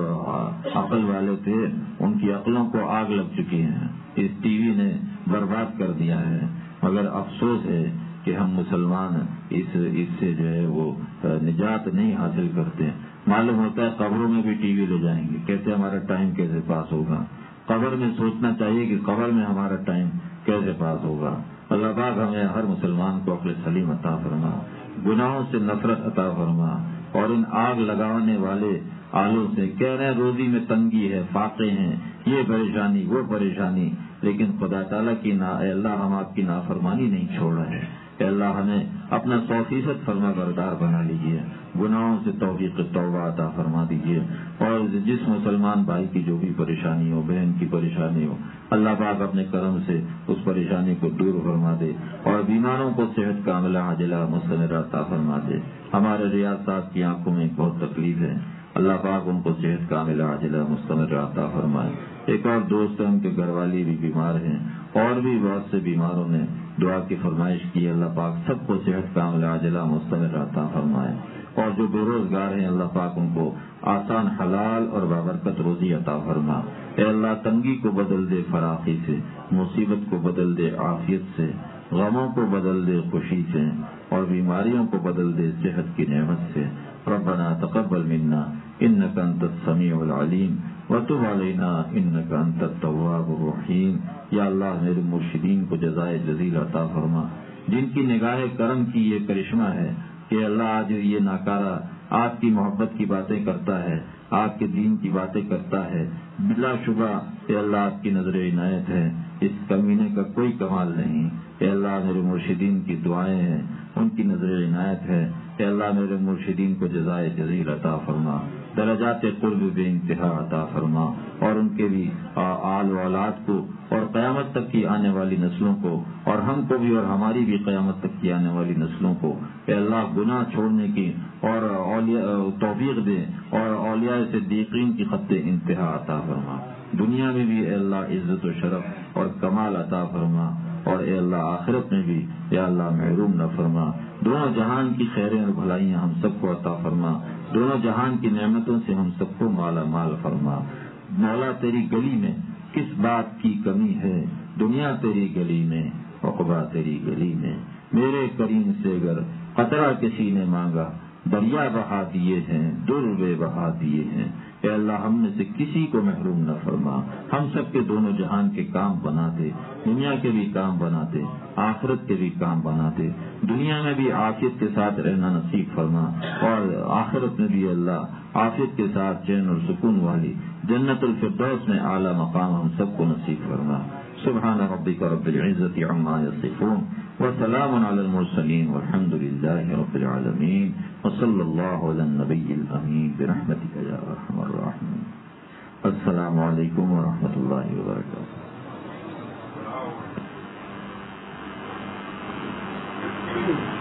عقل والے تھے، ان کی عقلوں کو آگ لگ چکی ہے. اس ٹی وی نے برباد کر دیا ہے. مگر افسوس ہے کہ ہم مسلمان اس اس سے جو ہے وہ نجات نہیں حاصل کرتے. معلوم ہوتا ہے قبروں میں بھی ٹی وی لے جائیں گے، کہتے ہمارا ٹائم کیسے پاس ہوگا. قبر میں سوچنا چاہیے کہ قبر میں ہمارا ٹائم کیسے پاس ہوگا. اللہ پاک ہمیں ہر مسلمان کو عقل سلیم عطا فرما، گناہوں سے نفرت عطا فرما. اور ان آگ لگانے والے آلوں سے کہہ رہے ہیں روزی میں تنگی ہے، فاقے ہیں، یہ پریشانی وہ پریشانی، لیکن خدا تعالیٰ کی نا اے اللہ ہم آپ کی نافرمانی نہیں چھوڑ رہے ہیں. کہ اللہ ہمیں اپنا سو فیصد فرما بردار بنا لیجیے، گناہوں سے توفیق توبہ عطا فرما دیجیے. اور جس مسلمان بھائی کی جو بھی پریشانی ہو، بہن کی پریشانی ہو، اللہ پاک اپنے کرم سے اس پریشانی کو دور فرما دے. اور بیماروں کو صحت کاملہ عاجلہ مستمرہ عطا فرما دے. ہمارے ریاض صاحب کی آنکھوں میں بہت تکلیف ہے، اللہ پاک ان کو صحت کاملہ عاجلہ مستمرہ عطا فرمائے. ایک اور دوست ہیں، ان کے گھر والی بھی بیمار ہیں، اور بھی بہت سے بیماروں نے دعا کی فرمائش کی. اللہ پاک سب کو صحت کاملہ عاجلہ مستمرہ عطا فرمائے. اور جو بے روزگار ہیں، اللہ پاک ان کو آسان حلال اور بابرکت روزی عطا فرما. اے اللہ تنگی کو بدل دے فراخی سے، مصیبت کو بدل دے عافیت سے، غموں کو بدل دے خوشی سے، اور بیماریوں کو بدل دے صحت کی نعمت سے. ربنا تقبل منا انك انت السميع العليم وتب علينا انك انت التواب الرحيم. یا اللہ میرے مرشدین کو جزائے جزیل عطا فرما، جن کی نگاہ کرم کی یہ کرشمہ ہے کہ اللہ آج یہ ناکارہ آپ کی محبت کی باتیں کرتا ہے، آپ کے دین کی باتیں کرتا ہے. بلا شبہ کہ اللہ آپ کی نظر عنایت ہے، اس کمینے کا کوئی کمال نہیں. اے اللہ میرے مرشدین کی دعائیں ہیں، ان کی نظر عنایت ہے. اے اللہ میرے مرشدین کو جزائے جزیل عطا فرما، درجات قرب بے انتہا عطا فرما. اور ان کے بھی آل و اولاد کو اور قیامت تک کی آنے والی نسلوں کو، اور ہم کو بھی اور ہماری بھی قیامت تک کی آنے والی نسلوں کو اے اللہ گناہ چھوڑنے کی اور اولیاء توفیق دے، اور اولیاء صدیقین کی خط انتہا عطا فرما. دنیا میں بھی اے اللہ عزت و شرف اور کمال عطا فرما، اور اے اللہ آخرت میں بھی یا اللہ محروم نہ فرما. دونوں جہان کی خیریں اور بھلائیاں ہم سب کو عطا فرما، دونوں جہان کی نعمتوں سے ہم سب کو مالا مال فرما. مولا تیری گلی میں کس بات کی کمی ہے، دنیا تیری گلی میں، عقبہ تیری گلی میں. میرے کریم سے اگر قطرہ کسی نے مانگا، دریا بہا دیے ہیں، در بے بہا دیے ہیں. اے اللہ ہم میں سے کسی کو محروم نہ فرما، ہم سب کے دونوں جہان کے کام بنا دے، دنیا کے بھی کام بنا دے، آخرت کے بھی کام بنا دے. دنیا میں بھی عافیت کے ساتھ رہنا نصیب فرما، اور آخرت میں بھی اللہ عافیت کے ساتھ چین اور سکون والی جنت الفردوس میں اعلیٰ مقام ہم سب کو نصیب فرما. سبحان ربک رب العزت عما یصفون وسلام علی المرسلین والحمد للہ رب العالمین وصلی اللہ علی النبی الامین برحمتک یا ارحم الراحمین. السلام علیکم ورحمۃ اللہ وبرکاتہ.